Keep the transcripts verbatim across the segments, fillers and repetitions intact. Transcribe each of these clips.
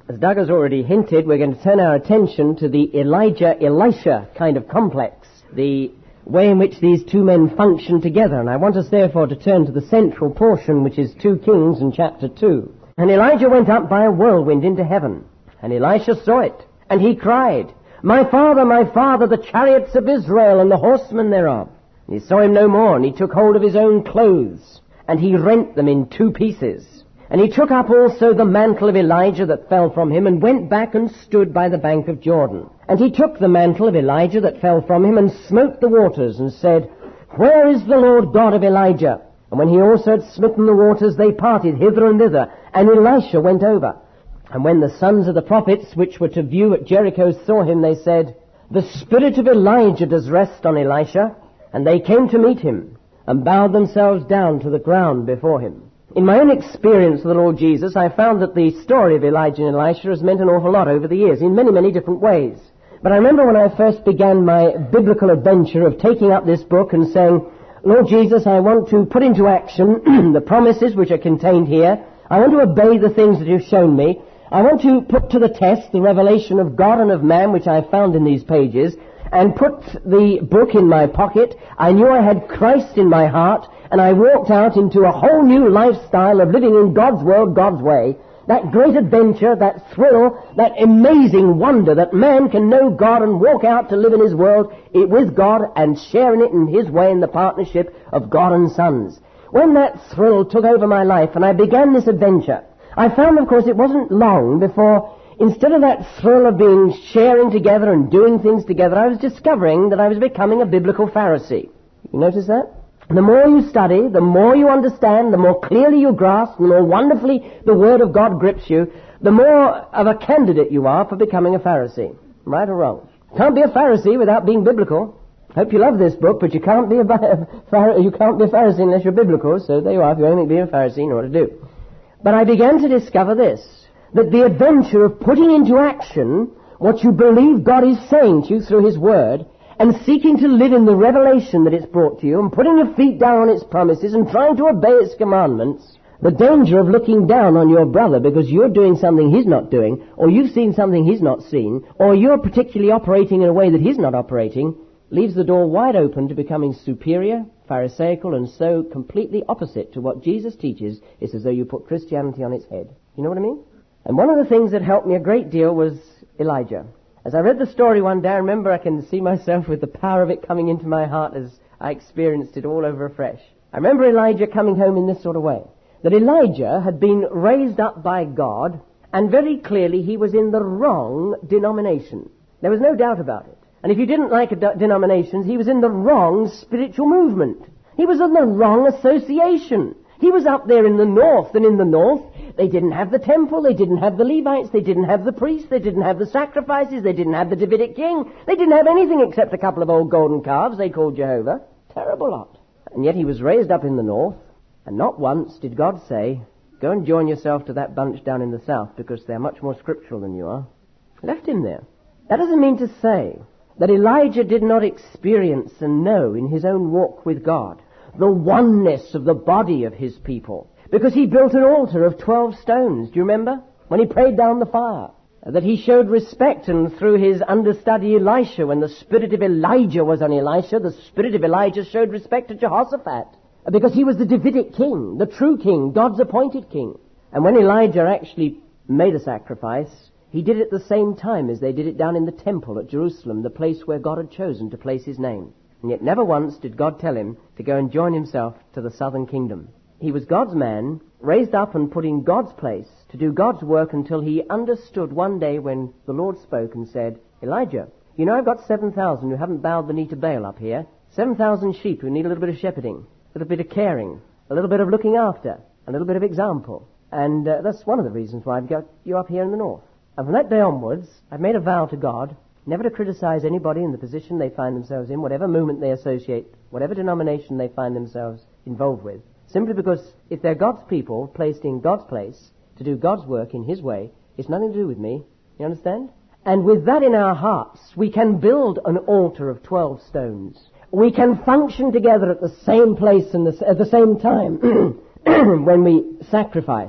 As Doug has already hinted, we're going to turn our attention to the Elijah-Elisha kind of complex, the way in which these two men function together. And I want us therefore to turn to the central portion, which is two Kings in chapter two. And Elijah went up by a whirlwind into heaven, and Elisha saw it, and he cried, "My father, my father, the chariots of Israel and the horsemen thereof." And he saw him no more, and he took hold of his own clothes, and he rent them in two pieces. And he took up also the mantle of Elijah that fell from him, and went back and stood by the bank of Jordan. And he took the mantle of Elijah that fell from him, and smote the waters, and said, "Where is the Lord God of Elijah?" And when he also had smitten the waters, they parted hither and thither, and Elisha went over. And when the sons of the prophets, which were to view at Jericho, saw him, they said, "The spirit of Elijah does rest on Elisha." And they came to meet him, and bowed themselves down to the ground before him. In my own experience of the Lord Jesus, I found that the story of Elijah and Elisha has meant an awful lot over the years, in many, many different ways. But I remember when I first began my biblical adventure of taking up this book and saying, "Lord Jesus, I want to put into action the promises which are contained here. I want to obey the things that you've shown me. I want to put to the test the revelation of God and of man which I found in these pages, and put the book in my pocket. I knew I had Christ in my heart, and I walked out into a whole new lifestyle of living in God's world, God's way. That great adventure, that thrill, that amazing wonder that man can know God and walk out to live in his world with God and sharing it in his way in the partnership of God and sons. When that thrill took over my life and I began this adventure, I found, of course, it wasn't long before, instead of that thrill of being sharing together and doing things together, I was discovering that I was becoming a biblical Pharisee. You notice that? The more you study, the more you understand, the more clearly you grasp, the more wonderfully the Word of God grips you, the more of a candidate you are for becoming a Pharisee. Right or wrong? You can't be a Pharisee without being biblical. Hope you love this book, but you can't be a, you can't be a Pharisee unless you're biblical, so there you are. If you only be a Pharisee, you know what to do. But I began to discover this, that the adventure of putting into action what you believe God is saying to you through His Word, and seeking to live in the revelation that it's brought to you, and putting your feet down on its promises, and trying to obey its commandments, the danger of looking down on your brother because you're doing something he's not doing, or you've seen something he's not seen, or you're particularly operating in a way that he's not operating, leaves the door wide open to becoming superior, pharisaical, and so completely opposite to what Jesus teaches. It's as though you put Christianity on its head. You know what I mean? And one of the things that helped me a great deal was Elijah. As I read the story one day, I remember I can see myself with the power of it coming into my heart as I experienced it all over afresh. I remember Elijah coming home in this sort of way, that Elijah had been raised up by God, and very clearly he was in the wrong denomination. There was no doubt about it. And if you didn't like de- denominations, he was in the wrong spiritual movement. He was in the wrong association. He was up there in the north, and in the north, they didn't have the temple, they didn't have the Levites, they didn't have the priests, they didn't have the sacrifices, they didn't have the Davidic king, they didn't have anything except a couple of old golden calves they called Jehovah. Terrible lot. And yet he was raised up in the north, and not once did God say, "Go and join yourself to that bunch down in the south, because they're much more scriptural than you are." Left him there. That doesn't mean to say that Elijah did not experience and know in his own walk with God the oneness of the body of his people, because he built an altar of twelve stones. Do you remember? When he prayed down the fire. That he showed respect, and through his understudy Elisha, when the spirit of Elijah was on Elisha, the spirit of Elijah showed respect to Jehoshaphat, because he was the Davidic king, the true king, God's appointed king. And when Elijah actually made a sacrifice, he did it at the same time as they did it down in the temple at Jerusalem, the place where God had chosen to place his name. And yet never once did God tell him to go and join himself to the southern kingdom. He was God's man, raised up and put in God's place to do God's work, until he understood one day when the Lord spoke and said, "Elijah, you know I've got seven thousand who haven't bowed the knee to Baal up here. seven thousand sheep who need a little bit of shepherding, a little bit of caring, a little bit of looking after, a little bit of example. And uh, that's one of the reasons why I've got you up here in the north. And from that day onwards, I've made a vow to God never to criticize anybody in the position they find themselves in, whatever movement they associate, whatever denomination they find themselves involved with. Simply because if they're God's people placed in God's place to do God's work in His way, it's nothing to do with me. You understand? And with that in our hearts, we can build an altar of twelve stones. We can function together at the same place and the, at the same time when we sacrifice.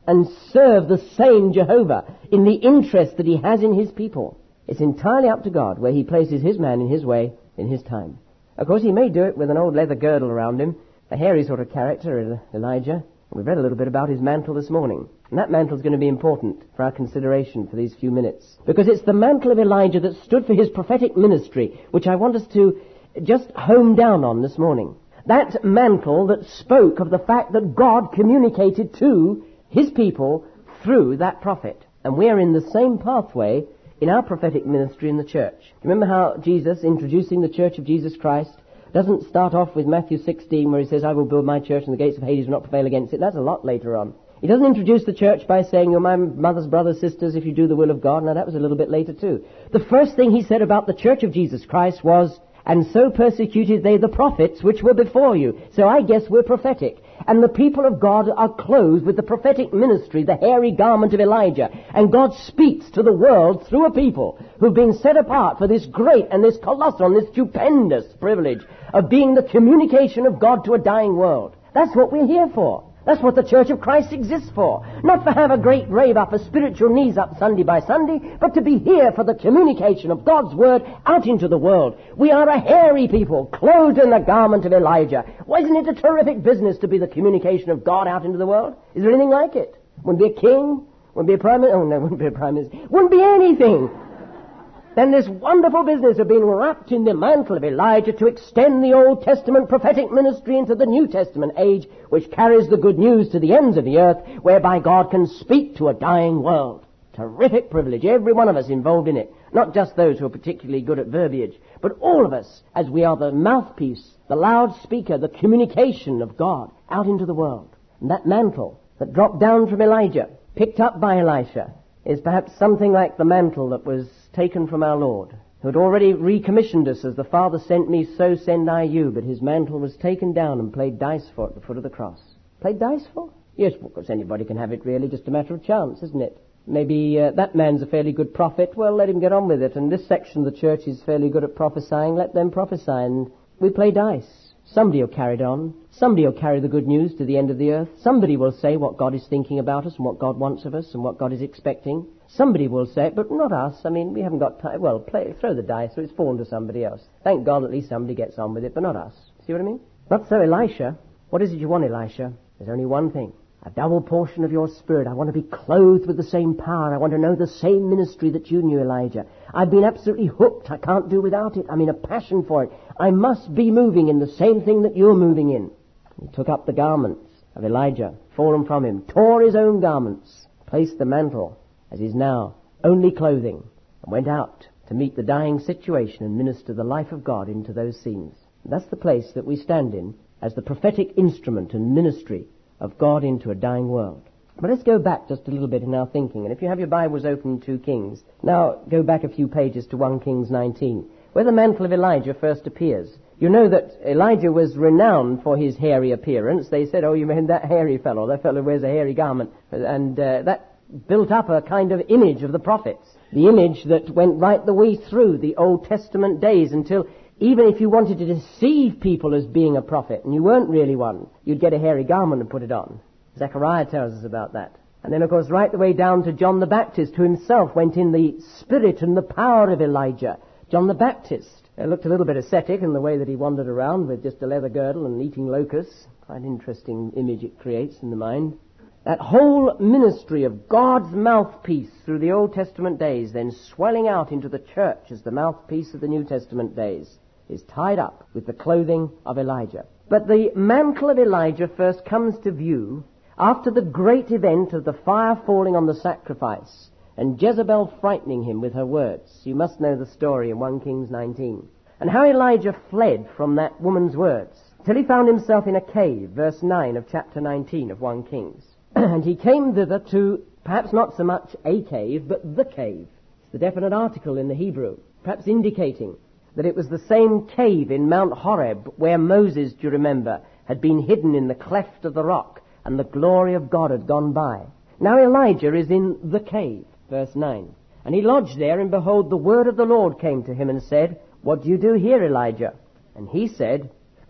and serve the same Jehovah in the interest that he has in his people. It's entirely up to God where he places his man in his way, in his time. Of course, he may do it with an old leather girdle around him, a hairy sort of character, Elijah. We've read a little bit about his mantle this morning. And that mantle is going to be important for our consideration for these few minutes. Because it's the mantle of Elijah that stood for his prophetic ministry, which I want us to just home down on this morning. That mantle that spoke of the fact that God communicated to his people through that prophet. And we're in the same pathway in our prophetic ministry in the church. Remember how Jesus, introducing the church of Jesus Christ, doesn't start off with Matthew sixteen where he says, I will build my church and the gates of Hades will not prevail against it. That's a lot later on. He doesn't introduce the church by saying, you're my mother's brothers, sisters, if you do the will of God. Now that was a little bit later too. The first thing he said about the church of Jesus Christ was, and so persecuted they the prophets which were before you. So I guess we're prophetic. And the people of God are clothed with the prophetic ministry, the hairy garment of Elijah. And God speaks to the world through a people who've been set apart for this great and this colossal and this stupendous privilege of being the communication of God to a dying world. That's what we're here for. That's what the Church of Christ exists for. Not to have a great rave up, a spiritual knees up Sunday by Sunday, but to be here for the communication of God's Word out into the world. We are a hairy people, clothed in the garment of Elijah. Why isn't it a terrific business to be the communication of God out into the world? Is there anything like it? Wouldn't be a king? Wouldn't be a prime minister? Oh no, wouldn't be a prime minister. Wouldn't be anything. Then this wonderful business of being wrapped in the mantle of Elijah to extend the Old Testament prophetic ministry into the New Testament age, which carries the good news to the ends of the earth, whereby God can speak to a dying world. Terrific privilege, every one of us involved in it. Not just those who are particularly good at verbiage, but all of us, as we are the mouthpiece, the loudspeaker, the communication of God out into the world. And that mantle that dropped down from Elijah, picked up by Elisha, is perhaps something like the mantle that was taken from our Lord, who had already recommissioned us, as the Father sent me, so send I you. But his mantle was taken down and played dice for at the foot of the cross. Played dice for? Yes, because anybody can have it really, just a matter of chance, isn't it? Maybe uh, that man's a fairly good prophet, well, let him get on with it. And this section of the church is fairly good at prophesying, let them prophesy. And we play dice. Somebody will carry it on. Somebody will carry the good news to the end of the earth. Somebody will say what God is thinking about us and what God wants of us and what God is expecting. Somebody will say it, but not us. I mean, we haven't got time. Well, play, throw the dice, so it's fallen to somebody else. Thank God at least somebody gets on with it, but not us. See what I mean? Not so Elisha. What is it you want, Elisha? There's only one thing. A double portion of your spirit. I want to be clothed with the same power. I want to know the same ministry that you knew, Elijah. I've been absolutely hooked. I can't do without it. I'm in a passion for it. I must be moving in the same thing that you're moving in. He took up the garments of Elijah, fallen from him, tore his own garments, placed the mantle, as is now only clothing, and went out to meet the dying situation and minister the life of God into those scenes. And that's the place that we stand in as the prophetic instrument and ministry of God into a dying world. But let's go back just a little bit in our thinking. And if you have your Bibles open in two Kings, now go back a few pages to First Kings nineteen, where the mantle of Elijah first appears. You know that Elijah was renowned for his hairy appearance. They said, oh, you mean that hairy fellow, that fellow wears a hairy garment. And uh, that built up a kind of image of the prophets, the image that went right the way through the Old Testament days until even if you wanted to deceive people as being a prophet, and you weren't really one, you'd get a hairy garment and put it on. Zechariah tells us about that. And then, of course, right the way down to John the Baptist, who himself went in the spirit and the power of Elijah. John the Baptist uh, looked a little bit ascetic in the way that he wandered around with just a leather girdle and eating locusts. Quite an interesting image it creates in the mind. That whole ministry of God's mouthpiece through the Old Testament days, then swelling out into the church as the mouthpiece of the New Testament days, is tied up with the clothing of Elijah. But the mantle of Elijah first comes to view after the great event of the fire falling on the sacrifice and Jezebel frightening him with her words. You must know the story in First Kings nineteen. And how Elijah fled from that woman's words till he found himself in a cave, verse nine of chapter nineteen of First Kings. And he came thither to, perhaps not so much a cave, but the cave. It's the definite article in the Hebrew, perhaps indicating that it was the same cave in Mount Horeb where Moses, do you remember, had been hidden in the cleft of the rock and the glory of God had gone by. Now Elijah is in the cave, verse nine. And he lodged there, and behold, the word of the Lord came to him and said, what do you do here, Elijah? And he said,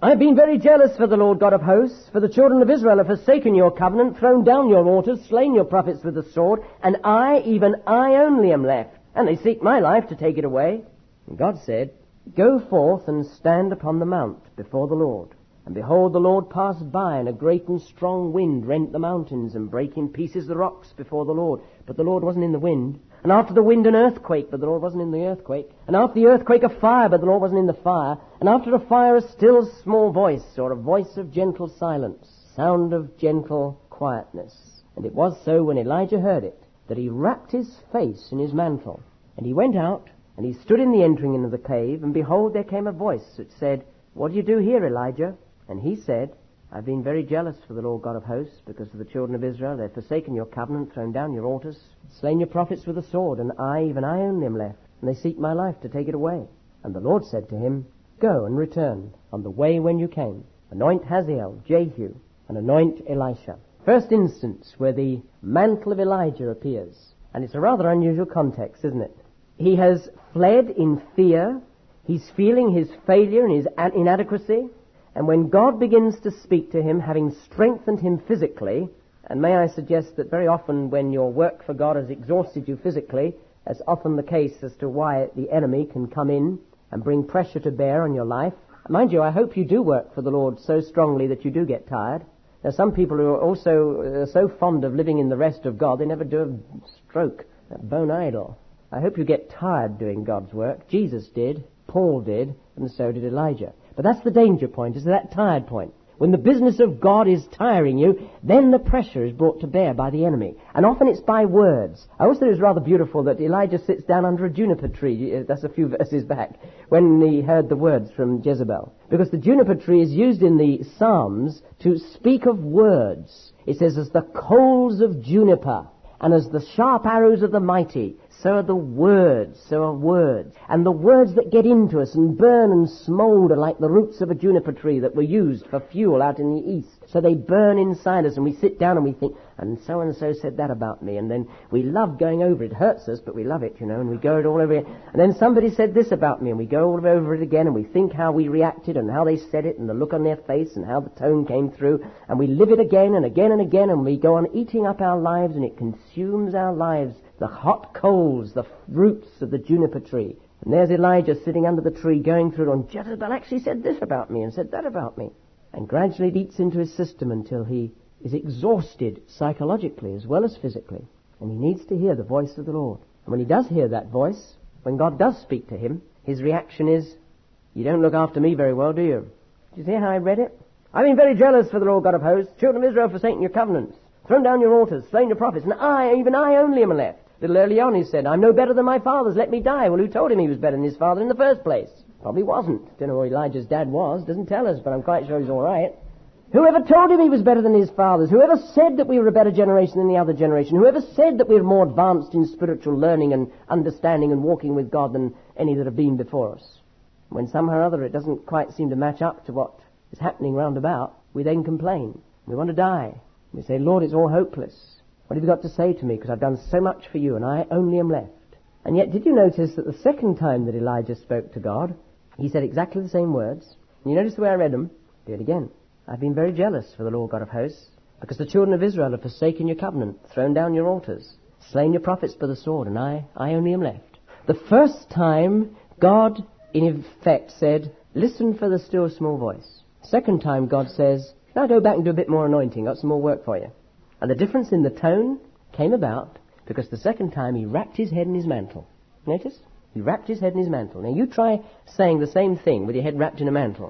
I've been very jealous for the Lord God of hosts, for the children of Israel have forsaken your covenant, thrown down your altars, slain your prophets with the sword, and I, even I only am left, and they seek my life to take it away. And God said, Go forth and stand upon the mount before the Lord. And behold, the Lord passed by, and a great and strong wind rent the mountains and brake in pieces the rocks before the Lord. But the Lord wasn't in the wind. And after the wind an earthquake, but the Lord wasn't in the earthquake. And after the earthquake a fire, but the Lord wasn't in the fire. And after a fire a still small voice, or a voice of gentle silence, sound of gentle quietness. And it was so when Elijah heard it, that he wrapped his face in his mantle. And he went out, and he stood in the entering into the cave, and behold, there came a voice that said, What do you do here, Elijah? And he said, I've been very jealous for the Lord God of hosts, because of the children of Israel. They've forsaken your covenant, thrown down your altars, slain your prophets with a sword, and I, even I only am left, and they seek my life to take it away. And the Lord said to him, Go and return on the way when you came. Anoint Hazael, Jehu, and anoint Elisha. First instance where the mantle of Elijah appears. And it's a rather unusual context, isn't it? He has fled in fear. He's feeling his failure and his inadequacy. And when God begins to speak to him, having strengthened him physically, and may I suggest that very often when your work for God has exhausted you physically, that's often the case as to why the enemy can come in and bring pressure to bear on your life. Mind you, I hope you do work for the Lord so strongly that you do get tired. There are some people who are also uh, so fond of living in the rest of God, they never do a stroke, a bone idle. I hope you get tired doing God's work. Jesus did, Paul did, and so did Elijah. But that's the danger point, is that tired point. When the business of God is tiring you, then the pressure is brought to bear by the enemy. And often it's by words. I also think it's rather beautiful that Elijah sits down under a juniper tree. That's a few verses back, when he heard the words from Jezebel. Because the juniper tree is used in the Psalms to speak of words. It says, as the coals of juniper, and as the sharp arrows of the mighty, so are the words, so are words. And the words that get into us and burn and smoulder like the roots of a juniper tree that were used for fuel out in the east. So they burn inside us and we sit down and we think, and so-and-so said that about me. And then we love going over it. It hurts us, but we love it, you know, and we go it all over it. And then somebody said this about me and we go all over it again and we think how we reacted and how they said it and the look on their face and how the tone came through. And we live it again and again and again and we go on eating up our lives and it consumes our lives. The hot coals, the roots of the juniper tree. And there's Elijah sitting under the tree going through it on, Jezebel actually said this about me and said that about me. And gradually it eats into his system until he is exhausted psychologically as well as physically. And he needs to hear the voice of the Lord. And when he does hear that voice, when God does speak to him, his reaction is, you don't look after me very well, do you? Do you see how I read it? I've been very jealous for the Lord God of hosts. Children of Israel forsaken your covenants, thrown down your altars, slain your prophets, and I, even I only am left. A little early on he said, I'm no better than my fathers, let me die. Well, who told him he was better than his father in the first place? Probably wasn't. Don't know who Elijah's dad was, doesn't tell us, but I'm quite sure he's all right. Whoever told him he was better than his fathers? Whoever said that we were a better generation than the other generation? Whoever said that we were more advanced in spiritual learning and understanding and walking with God than any that have been before us? When somehow or other it doesn't quite seem to match up to what is happening round about, we then complain. We want to die. We say, Lord, it's all hopeless. What have you got to say to me? Because I've done so much for you and I only am left. And yet, did you notice that the second time that Elijah spoke to God, he said exactly the same words? And you notice the way I read them? Do it again. I've been very jealous for the Lord God of hosts, because the children of Israel have forsaken your covenant, thrown down your altars, slain your prophets by the sword, and I, I only am left. The first time, God, in effect, said, listen for the still small voice. Second time, God says, now go back and do a bit more anointing, got some more work for you. And the difference in the tone came about because the second time he wrapped his head in his mantle. Notice? He wrapped his head in his mantle. Now you try saying the same thing with your head wrapped in a mantle.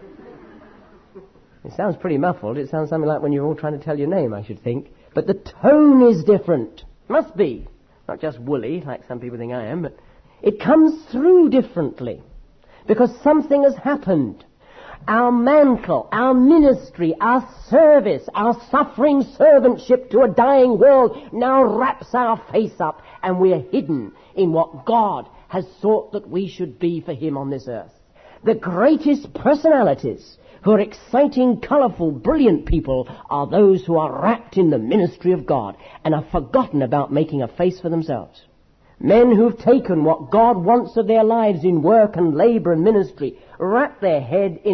It sounds pretty muffled. It sounds something like when you're all trying to tell your name, I should think. But the tone is different. Must be. Not just woolly, like some people think I am, but it comes through differently because something has happened. Our mantle, our ministry, our service, our suffering servantship to a dying world now wraps our face up and we're hidden in what God has thought that we should be for him on this earth. The greatest personalities who are exciting, colourful, brilliant people are those who are wrapped in the ministry of God and have forgotten about making a face for themselves. Men who've taken what God wants of their lives in work and labour and ministry, wrap their head in it,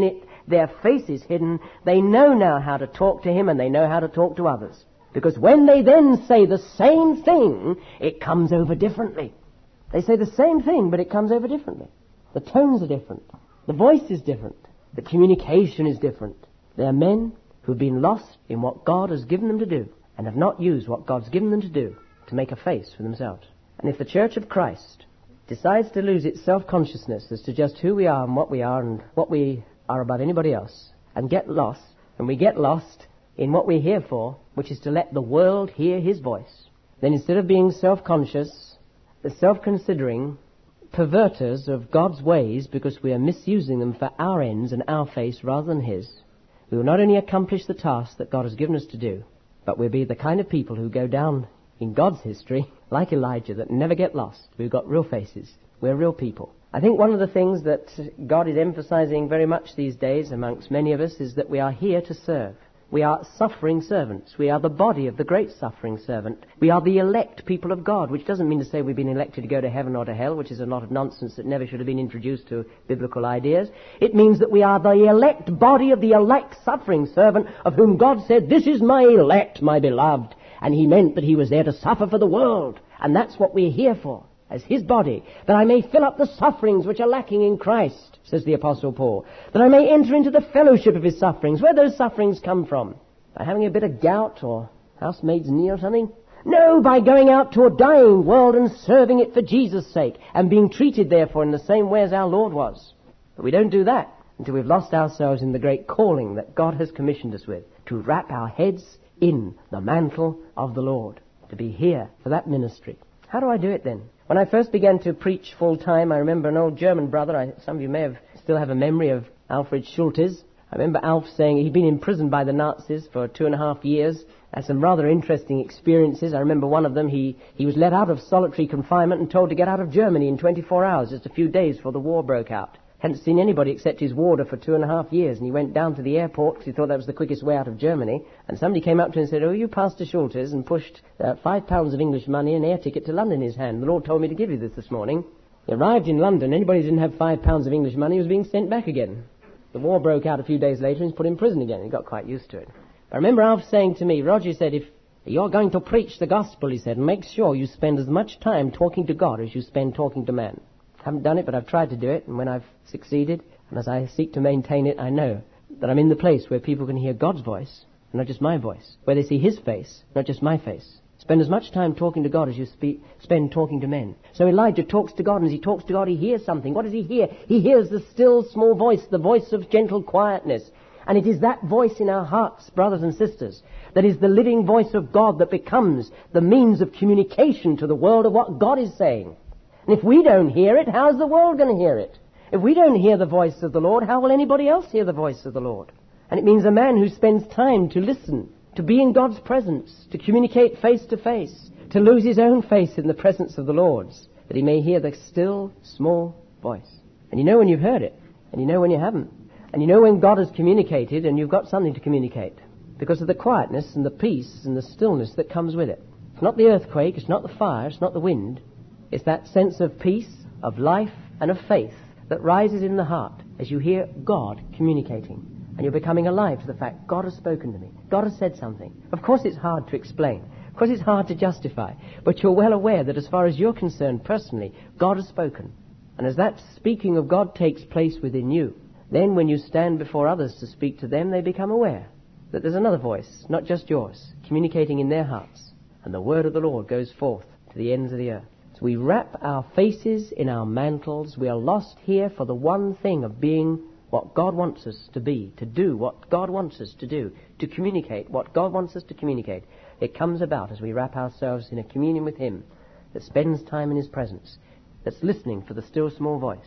their face is hidden, they know now how to talk to him and they know how to talk to others. Because when they then say the same thing, it comes over differently. They say the same thing, but it comes over differently. The tones are different. The voice is different. The communication is different. They are men who have been lost in what God has given them to do and have not used what God's given them to do to make a face for themselves. And if the Church of Christ decides to lose its self-consciousness as to just who we are and what we are and what we are above anybody else, and get lost, and we get lost in what we're here for, which is to let the world hear his voice, then instead of being self-conscious, the self-considering perverters of God's ways because we are misusing them for our ends and our face rather than his, we will not only accomplish the task that God has given us to do, but we'll be the kind of people who go down in God's history like Elijah, that never get lost. We've got real faces. We're real people. I think one of the things that God is emphasizing very much these days amongst many of us is that we are here to serve. We are suffering servants. We are the body of the great suffering servant. We are the elect people of God, which doesn't mean to say we've been elected to go to heaven or to hell, which is a lot of nonsense that never should have been introduced to biblical ideas. It means that we are the elect body of the elect suffering servant, of whom God said, "This is my elect, my beloved." And he meant that he was there to suffer for the world. And that's what we're here for, as his body, that I may fill up the sufferings which are lacking in Christ, says the Apostle Paul, that I may enter into the fellowship of his sufferings. Where those sufferings come from? By having a bit of gout or housemaid's knee or something? No, by going out to a dying world and serving it for Jesus' sake, and being treated therefore in the same way as our Lord was. But we don't do that until we've lost ourselves in the great calling that God has commissioned us with, to wrap our heads in the mantle of the Lord, to be here for that ministry. How do I do it then? When I first began to preach full-time, I remember an old German brother, I, some of you may have still have a memory of Alfred Schultes. I remember Alf saying he'd been imprisoned by the Nazis for two and a half years, had some rather interesting experiences. I remember one of them, he, he was let out of solitary confinement and told to get out of Germany in twenty-four hours, just a few days before the war broke out. Hadn't seen anybody except his warder for two and a half years, and he went down to the airport because he thought that was the quickest way out of Germany, and somebody came up to him and said, "Oh, you Pastor Schultes," and pushed uh, five pounds of English money and an air ticket to London in his hand. The Lord told me to give you this this morning. He arrived in London. Anybody who didn't have five pounds of English money was being sent back again. The war broke out a few days later and he was put in prison again. He got quite used to it. But I remember Alf saying to me, "Roger," said, "if you're going to preach the gospel," he said, "make sure you spend as much time talking to God as you spend talking to man." Haven't done it, but I've tried to do it, and when I've succeeded, and as I seek to maintain it, I know that I'm in the place where people can hear God's voice, and not just my voice, where they see his face, not just my face. Spend as much time talking to God as you spe- spend talking to men. So Elijah talks to God, and as he talks to God, he hears something. What does he hear? He hears the still small voice, the voice of gentle quietness. And it is that voice in our hearts, brothers and sisters, that is the living voice of God that becomes the means of communication to the world of what God is saying. And if we don't hear it, how's the world going to hear it? If we don't hear the voice of the Lord, how will anybody else hear the voice of the Lord? And it means a man who spends time to listen, to be in God's presence, to communicate face to face, to lose his own face in the presence of the Lord's, that he may hear the still, small voice. And you know when you've heard it, and you know when you haven't. And you know when God has communicated and you've got something to communicate, because of the quietness and the peace and the stillness that comes with it. It's not the earthquake, it's not the fire, it's not the wind. It's that sense of peace, of life, and of faith that rises in the heart as you hear God communicating. And you're becoming alive to the fact, God has spoken to me. God has said something. Of course it's hard to explain. Of course it's hard to justify. But you're well aware that as far as you're concerned personally, God has spoken. And as that speaking of God takes place within you, then when you stand before others to speak to them, they become aware that there's another voice, not just yours, communicating in their hearts. And the word of the Lord goes forth to the ends of the earth. So we wrap our faces in our mantles. We are lost here for the one thing of being what God wants us to be, to do what God wants us to do, to communicate what God wants us to communicate. It comes about as we wrap ourselves in a communion with him that spends time in his presence, that's listening for the still small voice.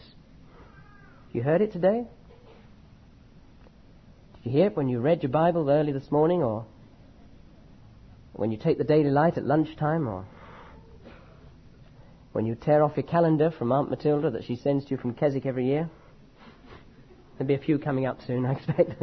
You heard it today? Did you hear it when you read your Bible early this morning, or when you take the daily light at lunchtime, or when you tear off your calendar from Aunt Matilda that she sends to you from Keswick every year? There'll be a few coming up soon, I expect.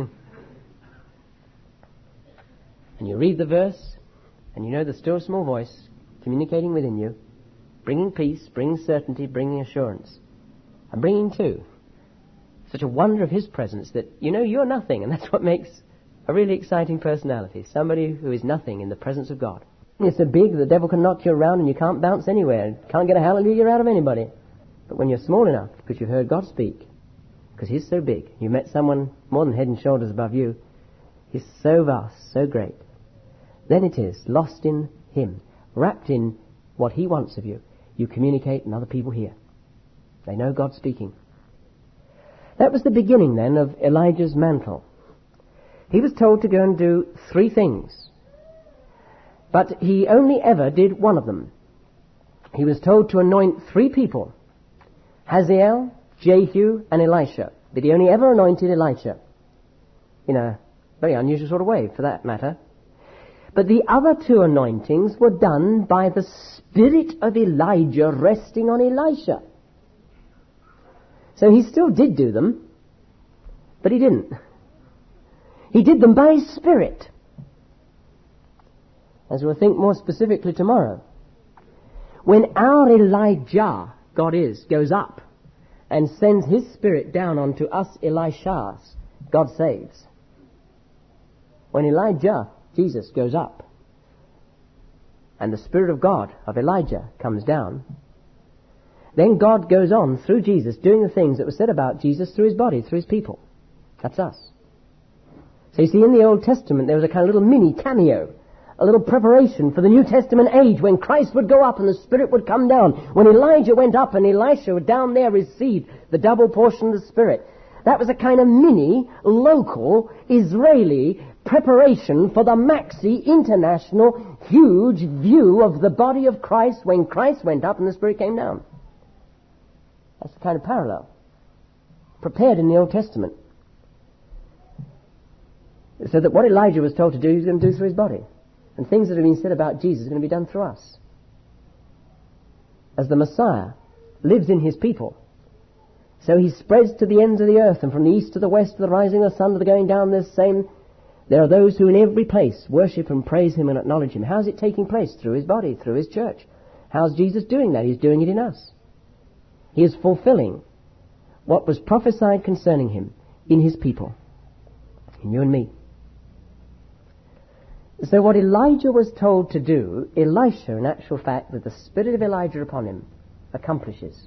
And you read the verse, and you know the still small voice communicating within you, bringing peace, bringing certainty, bringing assurance, and bringing too such a wonder of his presence that, you know, you're nothing, and that's what makes a really exciting personality, somebody who is nothing in the presence of God. You're so big the devil can knock you around and you can't bounce anywhere, can't get a hallelujah out of anybody. But when you're small enough, because you've heard God speak, because he's so big, you met someone more than head and shoulders above you, he's so vast, so great, then it is, lost in him, wrapped in what he wants of you, you communicate and other people hear. They know God speaking. That was the beginning then of Elijah's mantle. He was told to go and do three things, but he only ever did one of them. He was told to anoint three people, Hazael, Jehu, and Elisha, but he only ever anointed Elisha, in a very unusual sort of way, for that matter. But the other two anointings were done by the spirit of Elijah resting on Elisha. So he still did do them, but he didn't. He did them by his spirit. As we'll think more specifically tomorrow. When our Elijah, God is, goes up and sends his spirit down onto us Elishas, God saves. When Elijah, Jesus, goes up and the Spirit of God, of Elijah, comes down, then God goes on through Jesus doing the things that were said about Jesus through his body, through his people. That's us. So you see, in the Old Testament there was a kind of little mini cameo, a little preparation for the New Testament age when Christ would go up and the Spirit would come down. When Elijah went up and Elisha down there received the double portion of the Spirit. That was a kind of mini, local, Israeli preparation for the maxi, international, huge view of the body of Christ when Christ went up and the Spirit came down. That's the kind of parallel prepared in the Old Testament. So that what Elijah was told to do, he was going to do through his body. And things that have been said about Jesus are going to be done through us. As the Messiah lives in his people, so he spreads to the ends of the earth, and from the east to the west, to the rising of the sun, to the going down, this same, there are those who in every place worship and praise him and acknowledge him. How's it taking place? Through his body, through his church. How's Jesus doing that? He's doing it in us. He is fulfilling what was prophesied concerning him in his people, in you and me. So what Elijah was told to do, Elisha, in actual fact, with the spirit of Elijah upon him, accomplishes.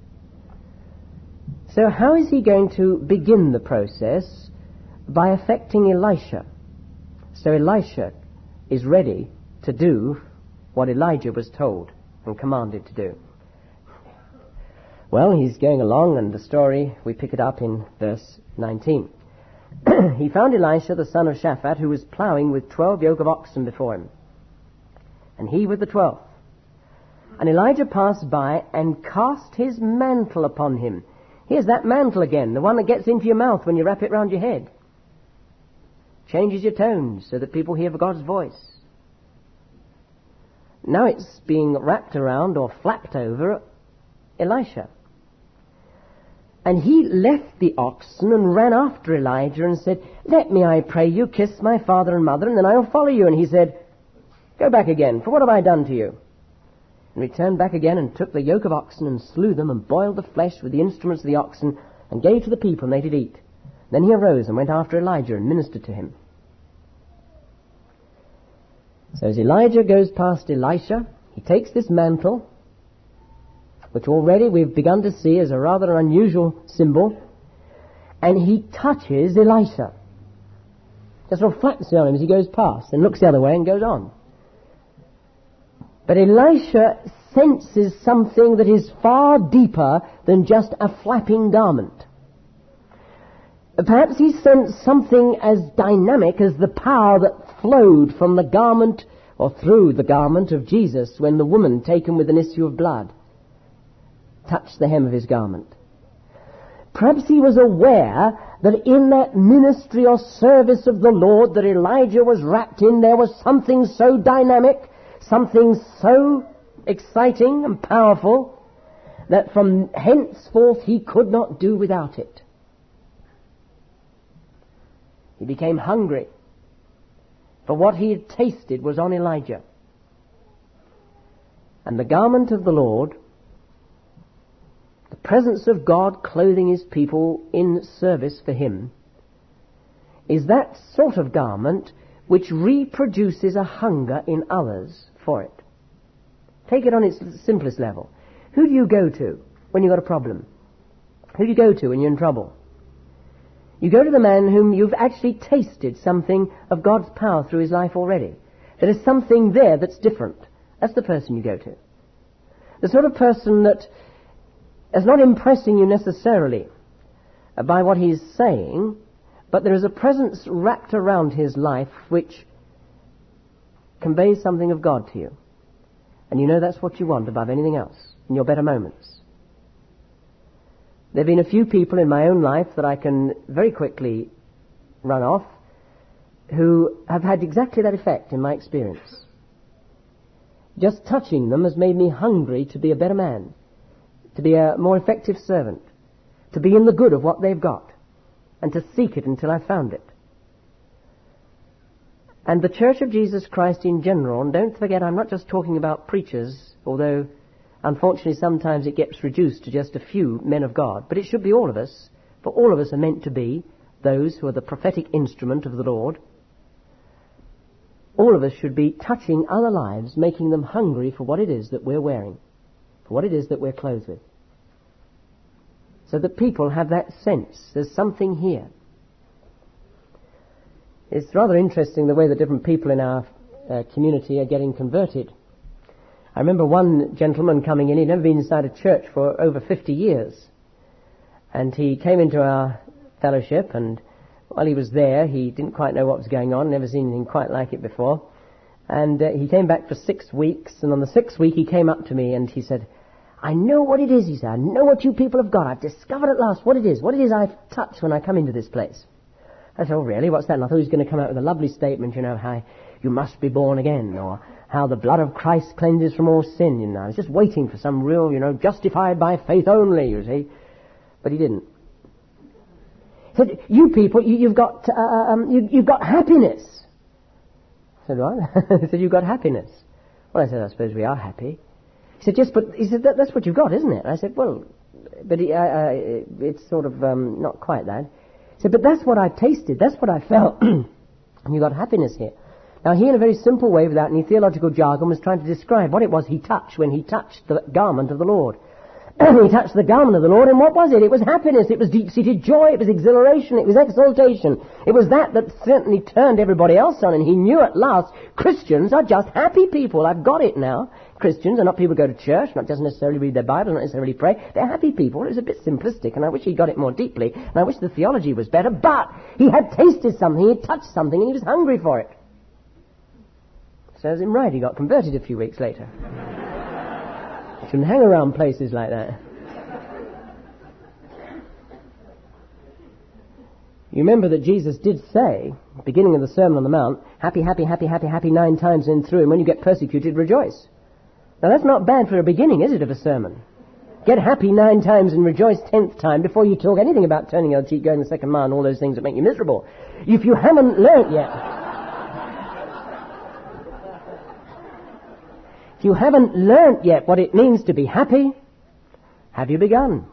So how is he going to begin the process? By affecting Elisha. So Elisha is ready to do what Elijah was told and commanded to do. Well, he's going along, and the story, we pick it up in verse nineteen. He found Elisha, the son of Shaphat, who was ploughing with twelve yoke of oxen before him, and he with the twelfth. And Elijah passed by and cast his mantle upon him. Here's that mantle again, the one that gets into your mouth when you wrap it round your head. Changes your tones so that people hear God's voice. Now it's being wrapped around or flapped over Elisha. And he left the oxen and ran after Elijah and said, "Let me, I pray you, kiss my father and mother, and then I'll follow you." And he said, "Go back again, for what have I done to you?" And returned back again and took the yoke of oxen and slew them and boiled the flesh with the instruments of the oxen and gave to the people, and they did eat. Then he arose and went after Elijah and ministered to him. So as Elijah goes past Elisha, he takes this mantle, which already we've begun to see as a rather unusual symbol, and he touches Elisha. Just sort of flaps it on him as he goes past and looks the other way and goes on. But Elisha senses something that is far deeper than just a flapping garment. Perhaps he sensed something as dynamic as the power that flowed from the garment or through the garment of Jesus when the woman taken with an issue of blood touched the hem of his garment. Perhaps he was aware that in that ministry or service of the Lord that Elijah was wrapped in, there was something so dynamic, something so exciting and powerful, that from henceforth he could not do without it. He became hungry, for what he had tasted was on Elijah. And the garment of the Lord, the presence of God clothing his people in service for him, is that sort of garment which reproduces a hunger in others for it. Take it on its simplest level. Who do you go to when you've got a problem? Who do you go to when you're in trouble? You go to the man whom you've actually tasted something of God's power through his life already. There is something there that's different. That's the person you go to. The sort of person that is not impressing you necessarily by what he's saying, but there is a presence wrapped around his life which conveys something of God to you. And you know that's what you want above anything else in your better moments. There have been a few people in my own life that I can very quickly run off who have had exactly that effect in my experience. Just touching them has made me hungry to be a better man, to be a more effective servant, to be in the good of what they've got, and to seek it until I found it. And the Church of Jesus Christ in general, and don't forget I'm not just talking about preachers, although unfortunately sometimes it gets reduced to just a few men of God, but it should be all of us, for all of us are meant to be those who are the prophetic instrument of the Lord. All of us should be touching other lives, making them hungry for what it is that we're wearing, for what it is that we're clothed with. So that people have that sense, there's something here. It's rather interesting the way that different people in our uh, community are getting converted. I remember one gentleman coming in, he'd never been inside a church for over fifty years. And he came into our fellowship, and while he was there, he didn't quite know what was going on, never seen anything quite like it before. And uh, he came back for six weeks, and on the sixth week he came up to me and he said, I know what it is, he said. I know what you people have got. I've discovered at last what it is, what it is I've touched when I come into this place. I said, oh really, what's that? And I thought he was going to come out with a lovely statement, you know, how you must be born again, or how the blood of Christ cleanses from all sin, you know. I was just waiting for some real, you know, justified by faith only, you see. But he didn't. He said, you people, you, you've got, uh, um, you, you've got happiness. I said, what? He said, you've got happiness. Well, I said, I suppose we are happy. He said, yes, but he said, that, that's what you've got, isn't it? I said, well, but he, uh, uh, it's sort of um, not quite that. He said, but that's what I tasted, that's what I felt. And you got happiness here. Now he, in a very simple way, without any theological jargon, was trying to describe what it was he touched when he touched the garment of the Lord. He touched the garment of the Lord, and what was it? It was happiness, it was deep-seated joy, it was exhilaration, it was exaltation. It was that that certainly turned everybody else on, and he knew at last, Christians are just happy people. I've got it now. Christians are not people who go to church, not just necessarily read their Bible, not necessarily pray. They're happy people. It was a bit simplistic, and I wish he got it more deeply, and I wish the theology was better, but he had tasted something, he had touched something, and he was hungry for it. Serves him right, he got converted a few weeks later. You shouldn't hang around places like that. You remember that Jesus did say, beginning of the Sermon on the Mount, happy, happy, happy, happy, happy nine times in through, and when you get persecuted, rejoice. Now that's not bad for a beginning, is it, of a sermon? Get happy nine times and rejoice tenth time before you talk anything about turning your cheek, going the second mile, and all those things that make you miserable. If you haven't learnt yet... If you haven't learnt yet what it means to be happy, have you begun?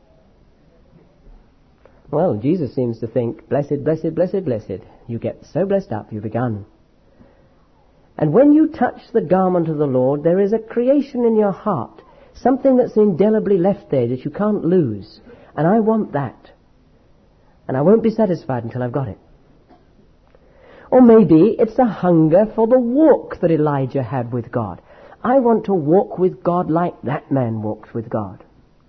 Well, Jesus seems to think, blessed, blessed, blessed, blessed. You get so blessed up, you've begun. And when you touch the garment of the Lord, there is a creation in your heart, something that's indelibly left there that you can't lose. And I want that. And I won't be satisfied until I've got it. Or maybe it's a hunger for the walk that Elijah had with God. I want to walk with God like that man walked with God.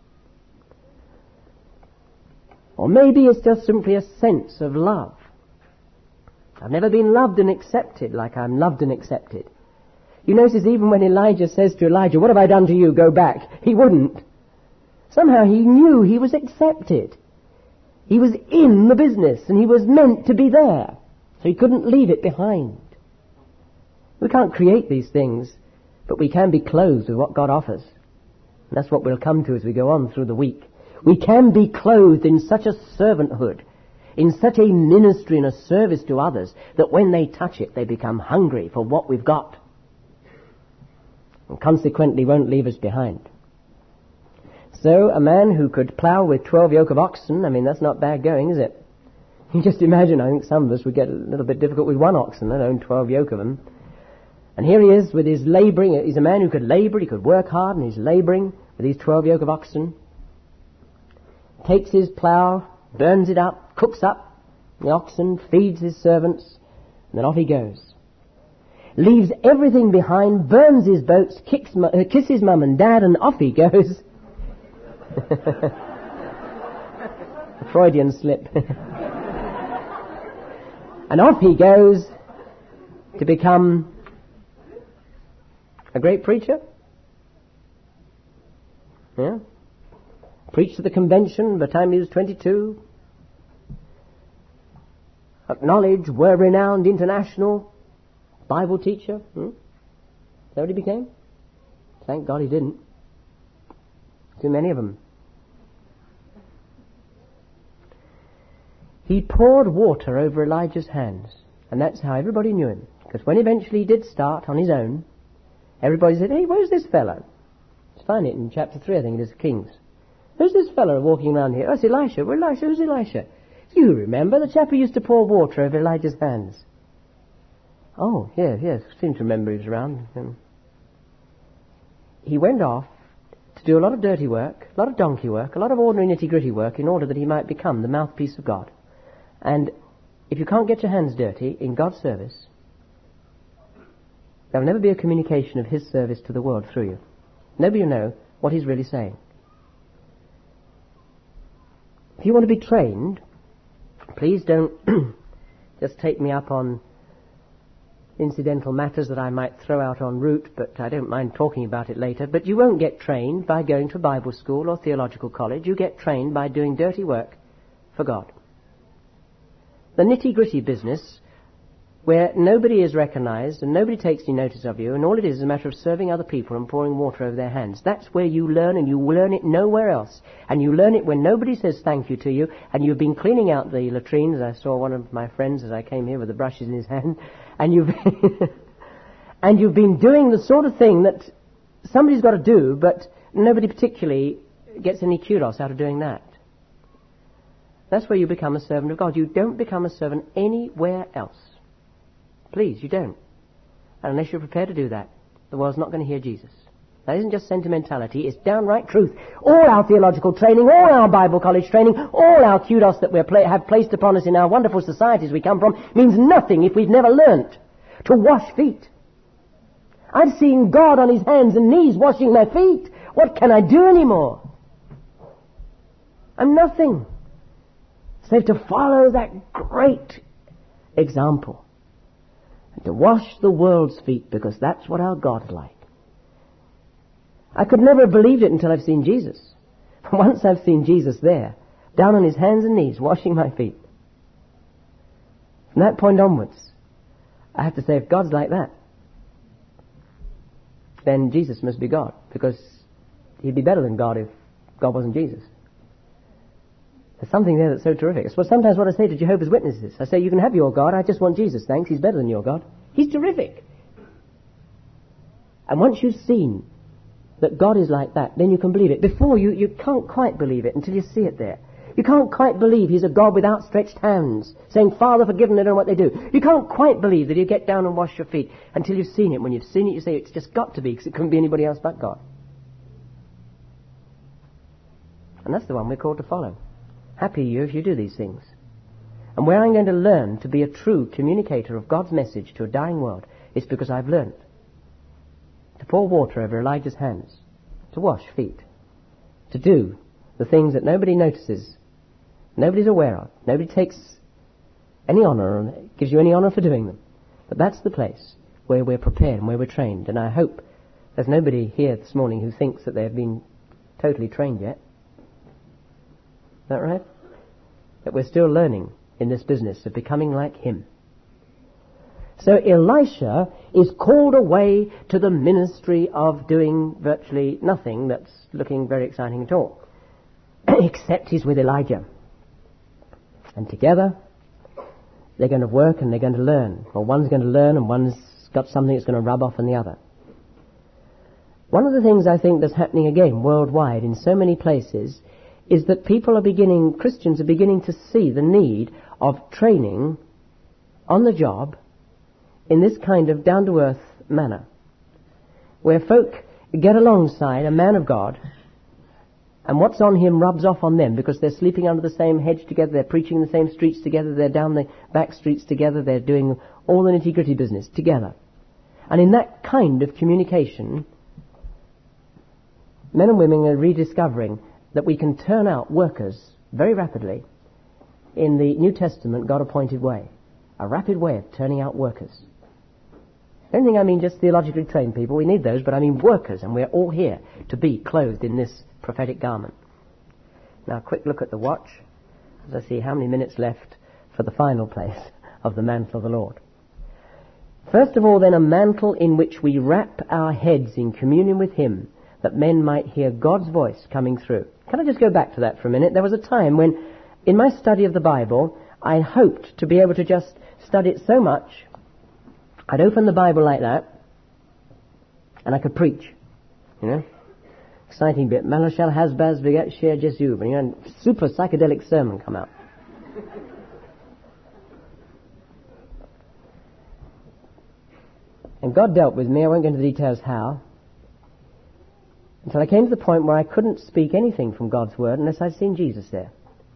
Or maybe it's just simply a sense of love. I've never been loved and accepted like I'm loved and accepted. You notice even when Elijah says to Elijah, what have I done to you? Go back. He wouldn't. Somehow he knew he was accepted. He was in the business and he was meant to be there. So he couldn't leave it behind. We can't create these things, but we can be clothed with what God offers. And that's what we'll come to as we go on through the week. We can be clothed in such a servanthood, in such a ministry and a service to others, that when they touch it, they become hungry for what we've got. And consequently won't leave us behind. So a man who could plough with twelve yoke of oxen, I mean, that's not bad going, is it? You just imagine, I think some of us would get a little bit difficult with one oxen, let alone twelve yoke of them. And here he is with his labouring. He's a man who could labour, he could work hard, and he's labouring with these twelve yoke of oxen. Takes his plough, burns it up, cooks up the oxen, feeds his servants, and then off he goes. Leaves everything behind, burns his boats, kicks, uh, kisses mum and dad, and off he goes. A Freudian slip. And off he goes to become a great preacher. Yeah. Preached at the convention by the time he was twenty-two. Acknowledged, world-renowned, international Bible teacher. Hmm? Is that what he became? Thank God he didn't. Too many of them. He poured water over Elijah's hands, and that's how everybody knew him. Because when eventually he did start on his own, everybody said, "Hey, where's this fellow?" Let's find it in chapter three, I think it is, Kings. "Who's this fellow walking around here?" "Oh, it's Elisha." "Well, Elisha, who's Elisha?" "You remember the chap who used to pour water over Elijah's hands." "Oh, yes, yes, I seem to remember he was around." Um, he went off to do a lot of dirty work, a lot of donkey work, a lot of ordinary nitty-gritty work in order that he might become the mouthpiece of God. And if you can't get your hands dirty in God's service, there will never be a communication of his service to the world through you. Nobody will know what he's really saying. If you want to be trained, please don't just take me up on incidental matters that I might throw out en route, but I don't mind talking about it later. But you won't get trained by going to a Bible school or theological college. You get trained by doing dirty work for God. The nitty-gritty business where nobody is recognized and nobody takes any notice of you, and all it is is a matter of serving other people and pouring water over their hands. That's where you learn, and you learn it nowhere else. And you learn it when nobody says thank you to you, and you've been cleaning out the latrines. I saw one of my friends as I came here with the brushes in his hand, and you've and you've been doing the sort of thing that somebody's got to do, but nobody particularly gets any kudos out of doing that. That's where you become a servant of God. You don't become a servant anywhere else. Please, you don't. And unless you're prepared to do that, the world's not going to hear Jesus. That isn't just sentimentality, it's downright truth. All our theological training, all our Bible college training, all our kudos that we pla- have placed upon us in our wonderful societies we come from means nothing if we've never learnt to wash feet. I've seen God on his hands and knees washing my feet. What can I do anymore? I'm nothing. So to follow that great example. And to wash the world's feet, because that's what our God's like. I could never have believed it until I've seen Jesus. But once I've seen Jesus there, down on his hands and knees, washing my feet. From that point onwards, I have to say, if God's like that, then Jesus must be God, because he'd be better than God if God wasn't Jesus. There's something there that's so terrific. It's what sometimes what I say to Jehovah's Witnesses. I say, you can have your God, I just want Jesus, thanks, he's better than your God. He's terrific. And once you've seen that God is like that, then you can believe it. Before, you, you can't quite believe it until you see it there. You can't quite believe he's a God with outstretched hands, saying, Father, forgive them, they don't know what they do. You can't quite believe that he'll get down and wash your feet until you've seen it. When you've seen it, you say, it's just got to be, because it couldn't be anybody else but God. And that's the one we're called to follow. Happy you if you do these things. And where I'm going to learn to be a true communicator of God's message to a dying world is because I've learned to pour water over Elijah's hands, to wash feet, to do the things that nobody notices, nobody's aware of, nobody takes any honour or gives you any honour for doing them. But that's the place where we're prepared and where we're trained. And I hope there's nobody here this morning who thinks that they've been totally trained yet. Is that right? That we're still learning in this business of becoming like him. So Elisha is called away to the ministry of doing virtually nothing that's looking very exciting at all. Except he's with Elijah. And together, they're going to work and they're going to learn. Well, one's going to learn and one's got something that's going to rub off on the other. One of the things I think that's happening again worldwide in so many places is that people are beginning, Christians are beginning to see the need of training on the job in this kind of down-to-earth manner, where folk get alongside a man of God, and what's on him rubs off on them because they're sleeping under the same hedge together, they're preaching in the same streets together, they're down the back streets together, they're doing all the nitty-gritty business together. And in that kind of communication, men and women are rediscovering that we can turn out workers very rapidly in the New Testament God-appointed way. A rapid way of turning out workers. I don't think I mean just theologically trained people, we need those, but I mean workers, and we're all here to be clothed in this prophetic garment. Now a quick look at the watch, as I see how many minutes left for the final place of the mantle of the Lord. First of all, then, a mantle in which we wrap our heads in communion with Him, that men might hear God's voice coming through. Can I just go back to that for a minute? There was a time when, in my study of the Bible, I hoped to be able to just study it so much, I'd open the Bible like that, and I could preach. You know? Exciting bit. Malashal Hasbaz Begat Shir Jesub. And you know, super psychedelic sermon come out. And God dealt with me, I won't go into the details how, until I came to the point where I couldn't speak anything from God's Word unless I'd seen Jesus there.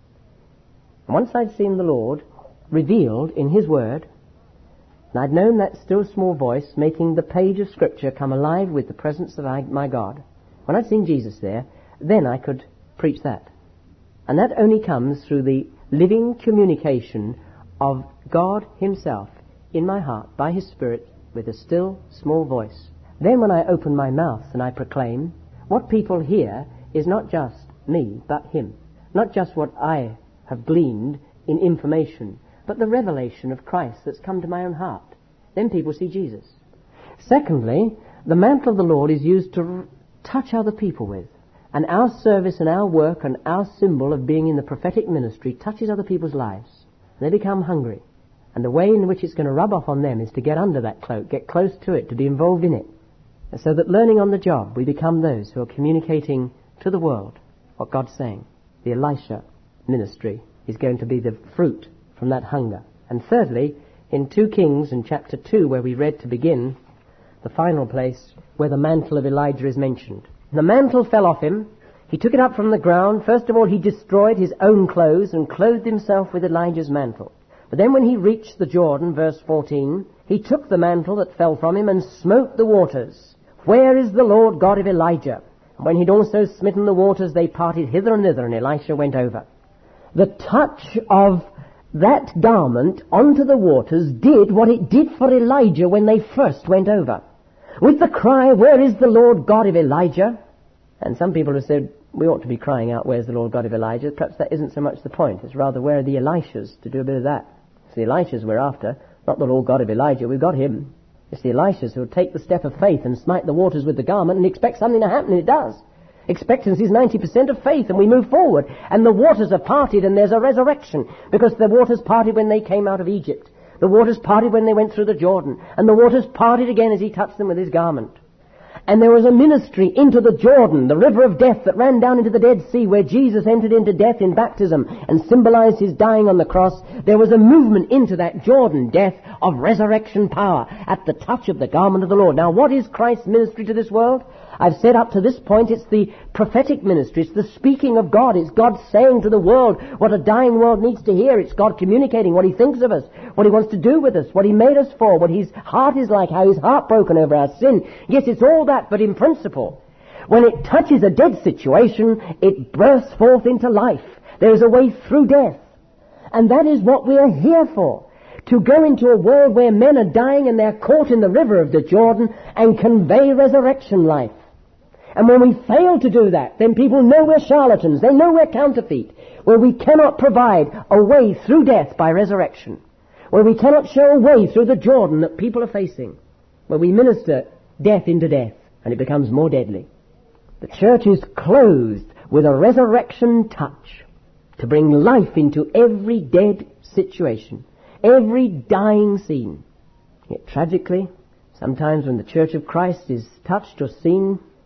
And once I'd seen the Lord revealed in His Word, and I'd known that still small voice making the page of Scripture come alive with the presence of my God, when I'd seen Jesus there, then I could preach that. And that only comes through the living communication of God Himself in my heart by His Spirit with a still small voice. Then when I open my mouth and I proclaim, what people hear is not just me, but Him. Not just what I have gleaned in information, but the revelation of Christ that's come to my own heart. Then people see Jesus. Secondly, the mantle of the Lord is used to r- touch other people with. And our service and our work and our symbol of being in the prophetic ministry touches other people's lives. And they become hungry. And the way in which it's going to rub off on them is to get under that cloak, get close to it, to be involved in it. And so that learning on the job, we become those who are communicating to the world what God's saying. The Elisha ministry is going to be the fruit from that hunger. And thirdly, in Second Kings in chapter two, where we read to begin, the final place where the mantle of Elijah is mentioned. The mantle fell off him. He took it up from the ground. First of all, he destroyed his own clothes and clothed himself with Elijah's mantle. But then when he reached the Jordan, verse fourteen, he took the mantle that fell from him and smote the waters. Where is the Lord God of Elijah? And when he'd also smitten the waters, they parted hither and thither, and Elisha went over. The touch of that garment onto the waters did what it did for Elijah when they first went over. With the cry, where is the Lord God of Elijah? And some people have said, we ought to be crying out, where's the Lord God of Elijah? Perhaps that isn't so much the point. It's rather, where are the Elishas to do a bit of that? It's the Elishas we're after, not the Lord God of Elijah. We've got him. It's the Elishas who will take the step of faith and smite the waters with the garment and expect something to happen, and it does. Expectancy is ninety percent of faith, and we move forward. And the waters are parted, and there's a resurrection, because the waters parted when they came out of Egypt. The waters parted when they went through the Jordan. And the waters parted again as he touched them with his garment. And there was a ministry into the Jordan, the river of death that ran down into the Dead Sea, where Jesus entered into death in baptism and symbolized his dying on the cross. There was a movement into that Jordan death of resurrection power at the touch of the garment of the Lord. Now, what is Christ's ministry to this world? I've said up to this point it's the prophetic ministry. It's the speaking of God. It's God saying to the world what a dying world needs to hear. It's God communicating what he thinks of us, what he wants to do with us, what he made us for, what his heart is like, how he's heartbroken over our sin. Yes, it's all that, but in principle, when it touches a dead situation, it bursts forth into life. There is a way through death. And that is what we are here for. To go into a world where men are dying and they're caught in the river of the Jordan and convey resurrection life. And when we fail to do that, then people know we're charlatans. They know we're counterfeit. Where we cannot provide a way through death by resurrection. Where we cannot show a way through the Jordan that people are facing. Where we minister death into death, and it becomes more deadly. The church is clothed with a resurrection touch to bring life into every dead situation, every dying scene. Yet tragically, sometimes when the Church of Christ is touched or seen,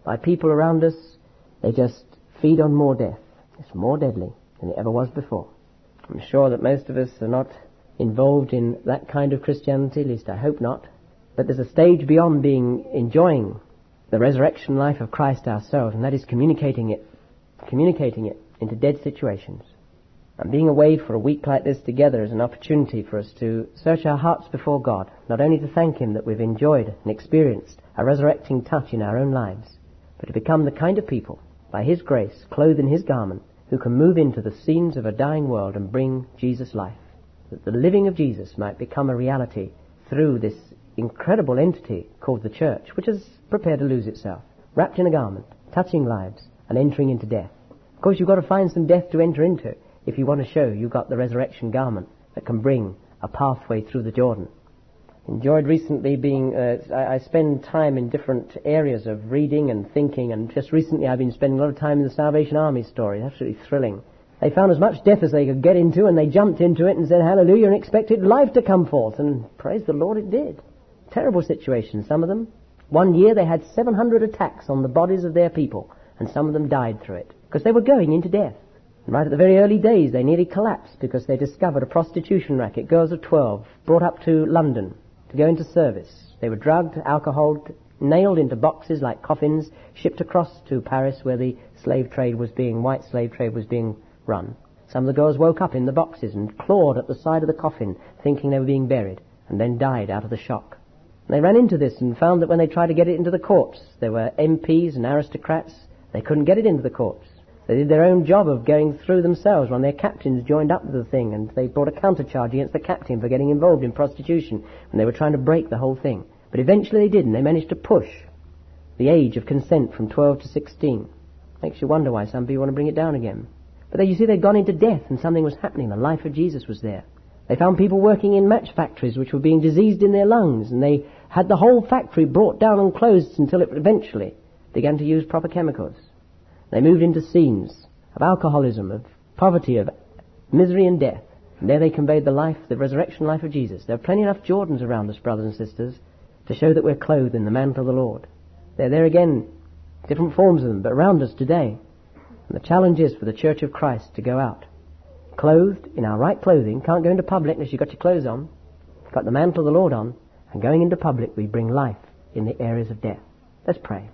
by people around us, they just feed on more death. It's more deadly than it ever was before. I'm sure that most of us are not involved in that kind of Christianity, at least I hope not. But there's a stage beyond being enjoying the resurrection life of Christ ourselves, and that is communicating it, communicating it into dead situations. And being away for a week like this together is an opportunity for us to search our hearts before God, not only to thank Him that we've enjoyed and experienced a resurrecting touch in our own lives, but to become the kind of people, by His grace, clothed in His garment, who can move into the scenes of a dying world and bring Jesus life. That the living of Jesus might become a reality through this incredible entity called the church, which is prepared to lose itself, wrapped in a garment, touching lives, and entering into death. Of course, you've got to find some death to enter into if you want to show you've got the resurrection garment that can bring a pathway through the Jordan. Enjoyed recently being, uh, I, I spend time in different areas of reading and thinking, and just recently I've been spending a lot of time in the Salvation Army story. Absolutely thrilling. They found as much death as they could get into, and they jumped into it and said, hallelujah, and expected life to come forth. And praise the Lord, it did. Terrible situations, some of them. One year they had seven hundred attacks on the bodies of their people, and some of them died through it, because they were going into death. And right at the very early days, they nearly collapsed because they discovered a prostitution racket, girls of twelve, brought up to London to go into service. They were drugged, alcoholed, nailed into boxes like coffins, shipped across to Paris where the slave trade was being, white slave trade was being run. Some of the girls woke up in the boxes and clawed at the side of the coffin, thinking they were being buried, and then died out of the shock. And they ran into this and found that when they tried to get it into the courts, there were M Ps and aristocrats, they couldn't get it into the courts. They did their own job of going through themselves when their captains joined up with the thing, and they brought a countercharge against the captain for getting involved in prostitution when they were trying to break the whole thing. But eventually they did, and they managed to push the age of consent from twelve to sixteen. Makes you wonder why some people want to bring it down again. But then you see they'd gone into death and something was happening. The life of Jesus was there. They found people working in match factories which were being diseased in their lungs, and they had the whole factory brought down and closed until it eventually began to use proper chemicals. They moved into scenes of alcoholism, of poverty, of misery and death. And there they conveyed the life, the resurrection life of Jesus. There are plenty enough Jordans around us, brothers and sisters, to show that we're clothed in the mantle of the Lord. They're there again, different forms of them, but around us today. And the challenge is for the Church of Christ to go out, clothed in our right clothing. Can't go into public unless you've got your clothes on. You've got the mantle of the Lord on. And going into public, we bring life in the areas of death. Let's pray.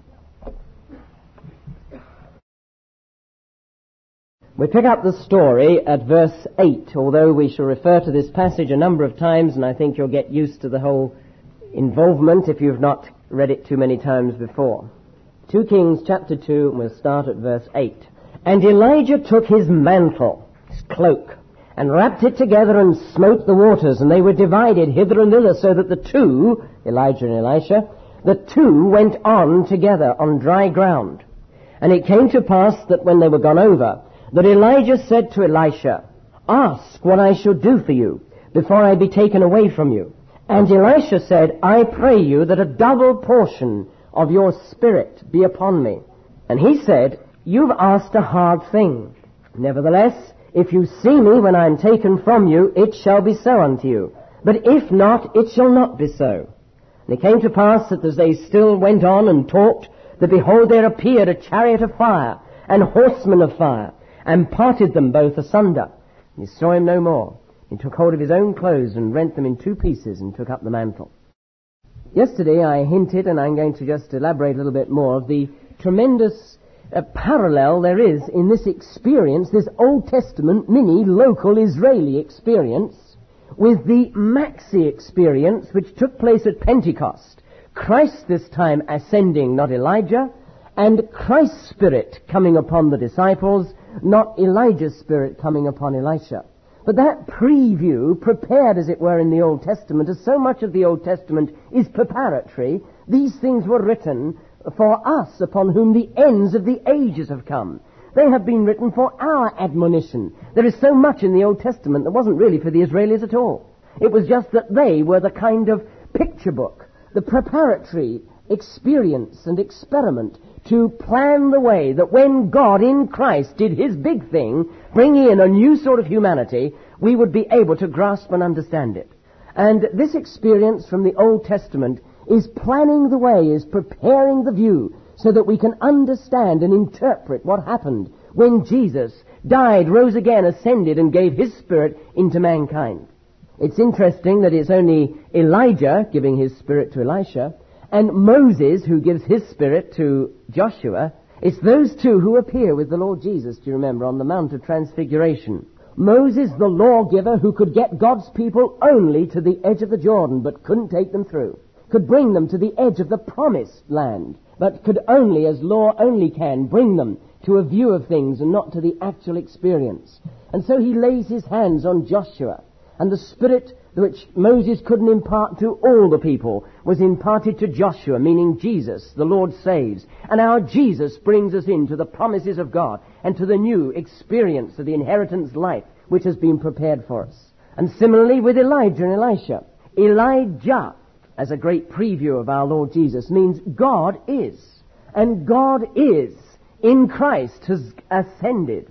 We pick up the story at verse eight, although we shall refer to this passage a number of times, and I think you'll get used to the whole involvement if you've not read it too many times before. two Kings chapter two, and we'll start at verse eight. And Elijah took his mantle, his cloak, and wrapped it together and smote the waters, and they were divided hither and thither, so that the two, Elijah and Elisha, the two went on together on dry ground. And it came to pass that when they were gone over, that Elijah said to Elisha, ask what I shall do for you before I be taken away from you. And Elisha said, I pray you that a double portion of your spirit be upon me. And he said, you've asked a hard thing. Nevertheless, if you see me when I am taken from you, it shall be so unto you. But if not, it shall not be so. And it came to pass that as they still went on and talked, that behold, there appeared a chariot of fire and horsemen of fire, and parted them both asunder. And he saw him no more. He took hold of his own clothes and rent them in two pieces and took up the mantle. Yesterday I hinted, and I'm going to just elaborate a little bit more, of the tremendous uh, parallel there is in this experience, this Old Testament mini local Israeli experience, with the Maxi experience which took place at Pentecost. Christ this time ascending, not Elijah, and Christ's Spirit coming upon the disciples, not Elijah's Spirit coming upon Elisha. But that preview, prepared as it were in the Old Testament, as so much of the Old Testament is preparatory, these things were written for us, upon whom the ends of the ages have come. They have been written for our admonition. There is so much in the Old Testament that wasn't really for the Israelis at all. It was just that they were the kind of picture book, the preparatory experience and experiment to plan the way that when God in Christ did his big thing, bring in a new sort of humanity, we would be able to grasp and understand it. And this experience from the Old Testament is planning the way, is preparing the view, so that we can understand and interpret what happened when Jesus died, rose again, ascended, and gave his Spirit into mankind. It's interesting that it's only Elijah giving his Spirit to Elisha, and Moses who gives his Spirit to Joshua. It's those two who appear with the Lord Jesus, do you remember, on the Mount of Transfiguration. Moses, the lawgiver, who could get God's people only to the edge of the Jordan, but couldn't take them through. Could bring them to the edge of the promised land, but could only, as law only can, bring them to a view of things and not to the actual experience. And so he lays his hands on Joshua, and the Spirit which Moses couldn't impart to all the people was imparted to Joshua, meaning Jesus, the Lord saves. And our Jesus brings us into the promises of God and to the new experience of the inheritance life which has been prepared for us. And similarly with Elijah and Elisha. Elijah, as a great preview of our Lord Jesus, means God is. And God is in Christ has ascended.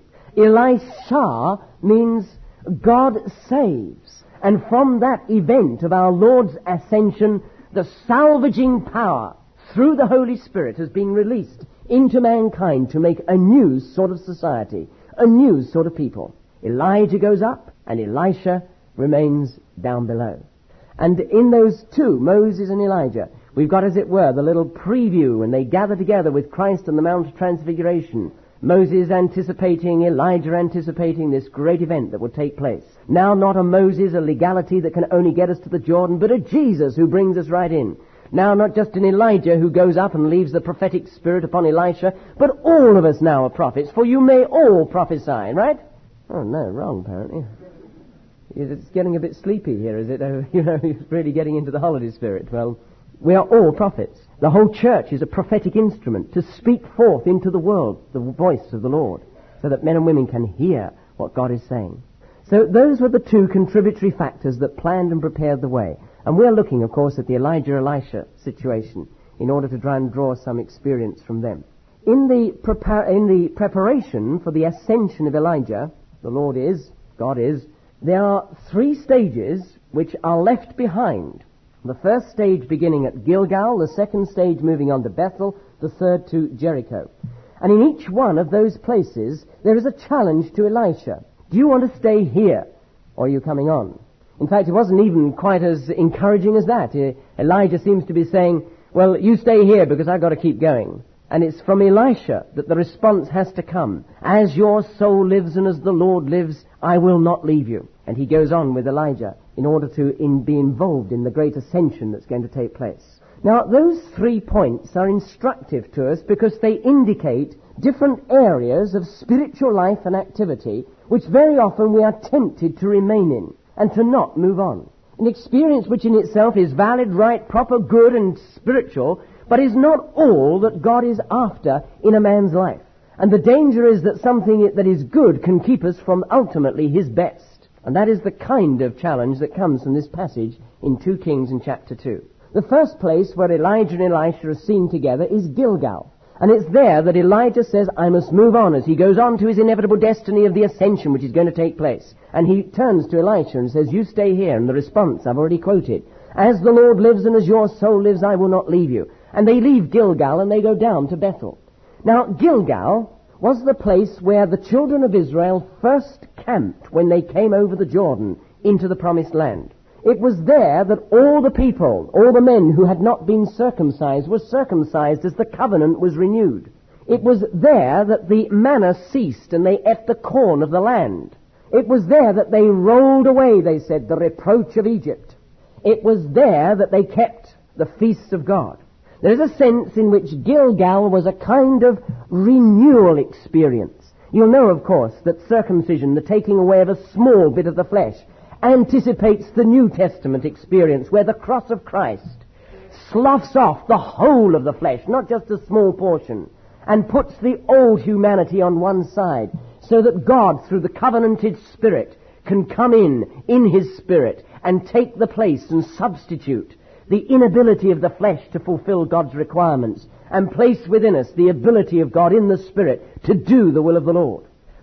Elisha means God saves. And from that event of our Lord's ascension, the salvaging power through the Holy Spirit has been released into mankind to make a new sort of society, a new sort of people. Elijah goes up and Elisha remains down below. And in those two, Moses and Elijah, we've got, as it were, the little preview when they gather together with Christ on the Mount of Transfiguration. Moses anticipating, Elijah anticipating this great event that will take place. Now not a Moses, a legality that can only get us to the Jordan, but a Jesus who brings us right in. Now not just an Elijah who goes up and leaves the prophetic spirit upon Elisha, but all of us now are prophets, for you may all prophesy, right? Oh no, wrong apparently. It's getting a bit sleepy here, is it? Oh, you know, it's really getting into the holiday spirit. Well, we are all prophets. The whole church is a prophetic instrument to speak forth into the world the voice of the Lord, so that men and women can hear what God is saying. So those were the two contributory factors that planned and prepared the way. And we're looking, of course, at the Elijah-Elisha situation in order to try and draw some experience from them. In the, prepar- in the preparation for the ascension of Elijah, the Lord is, God is, there are three stages which are left behind. The first stage beginning at Gilgal, the second stage moving on to Bethel, the third to Jericho. And in each one of those places, there is a challenge to Elisha. Do you want to stay here, or are you coming on? In fact, it wasn't even quite as encouraging as that. Elijah seems to be saying, well, you stay here because I've got to keep going. And it's from Elisha that the response has to come. As your soul lives and as the Lord lives, I will not leave you. And he goes on with Elijah in order to in, be involved in the great ascension that's going to take place. Now, those three points are instructive to us because they indicate different areas of spiritual life and activity which very often we are tempted to remain in and to not move on. An experience which in itself is valid, right, proper, good and spiritual, but is not all that God is after in a man's life. And the danger is that something that is good can keep us from ultimately his best. And that is the kind of challenge that comes from this passage in Second Kings in chapter two. The first place where Elijah and Elisha are seen together is Gilgal. And it's there that Elijah says, I must move on, as he goes on to his inevitable destiny of the ascension which is going to take place. And he turns to Elisha and says, you stay here. And the response I've already quoted. As the Lord lives and as your soul lives, I will not leave you. And they leave Gilgal and they go down to Bethel. Now, Gilgal was the place where the children of Israel first camped when they came over the Jordan into the promised land. It was there that all the people, all the men who had not been circumcised, were circumcised as the covenant was renewed. It was there that the manna ceased and they ate the corn of the land. It was there that they rolled away, they said, the reproach of Egypt. It was there that they kept the feasts of God. There is a sense in which Gilgal was a kind of renewal experience. You'll know, of course, that circumcision, the taking away of a small bit of the flesh, anticipates the New Testament experience where the cross of Christ sloughs off the whole of the flesh, not just a small portion, and puts the old humanity on one side so that God, through the covenanted Spirit, can come in, in His Spirit, and take the place and substitute the inability of the flesh to fulfill God's requirements and place within us the ability of God in the Spirit to do the will of the Lord.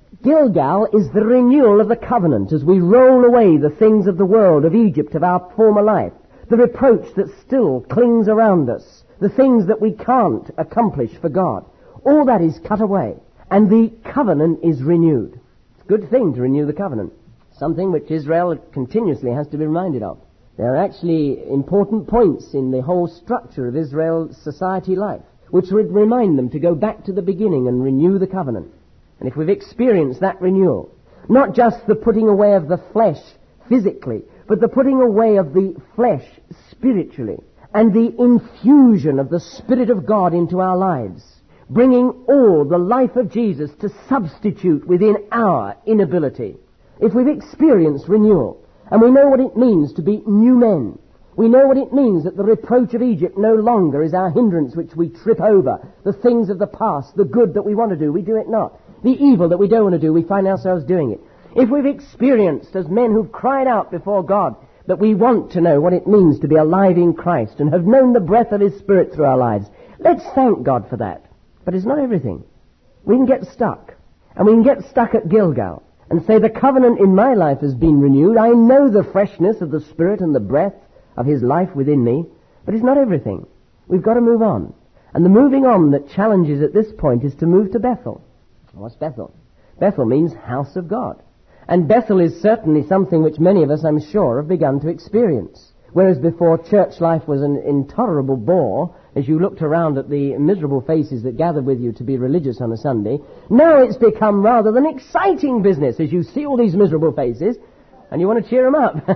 Gilgal is the renewal of the covenant as we roll away the things of the world, of Egypt, of our former life, the reproach that still clings around us, the things that we can't accomplish for God. All that is cut away, and the covenant is renewed. It's a good thing to renew the covenant, something which Israel continuously has to be reminded of. There are actually important points in the whole structure of Israel's society life which would remind them to go back to the beginning and renew the covenant. And if we've experienced that renewal, not just the putting away of the flesh physically, but the putting away of the flesh spiritually, and the infusion of the Spirit of God into our lives, bringing all the life of Jesus to substitute within our inability. If we've experienced renewal, and we know what it means to be new men, we know what it means that the reproach of Egypt no longer is our hindrance which we trip over. The things of the past, the good that we want to do, we do it not. The evil that we don't want to do, we find ourselves doing it. If we've experienced as men who've cried out before God that we want to know what it means to be alive in Christ and have known the breath of His Spirit through our lives, let's thank God for that. But it's not everything. We can get stuck. And we can get stuck at Gilgal and say the covenant in my life has been renewed. I know the freshness of the Spirit and the breath of His life within me, but it's not everything. We've got to move on. And the moving on that challenges at this point is to move to Bethel. What's Bethel? Bethel means house of God. And Bethel is certainly something which many of us, I'm sure, have begun to experience. Whereas before church life was an intolerable bore, as you looked around at the miserable faces that gathered with you to be religious on a Sunday, now it's become rather an exciting business as you see all these miserable faces and you want to cheer them up.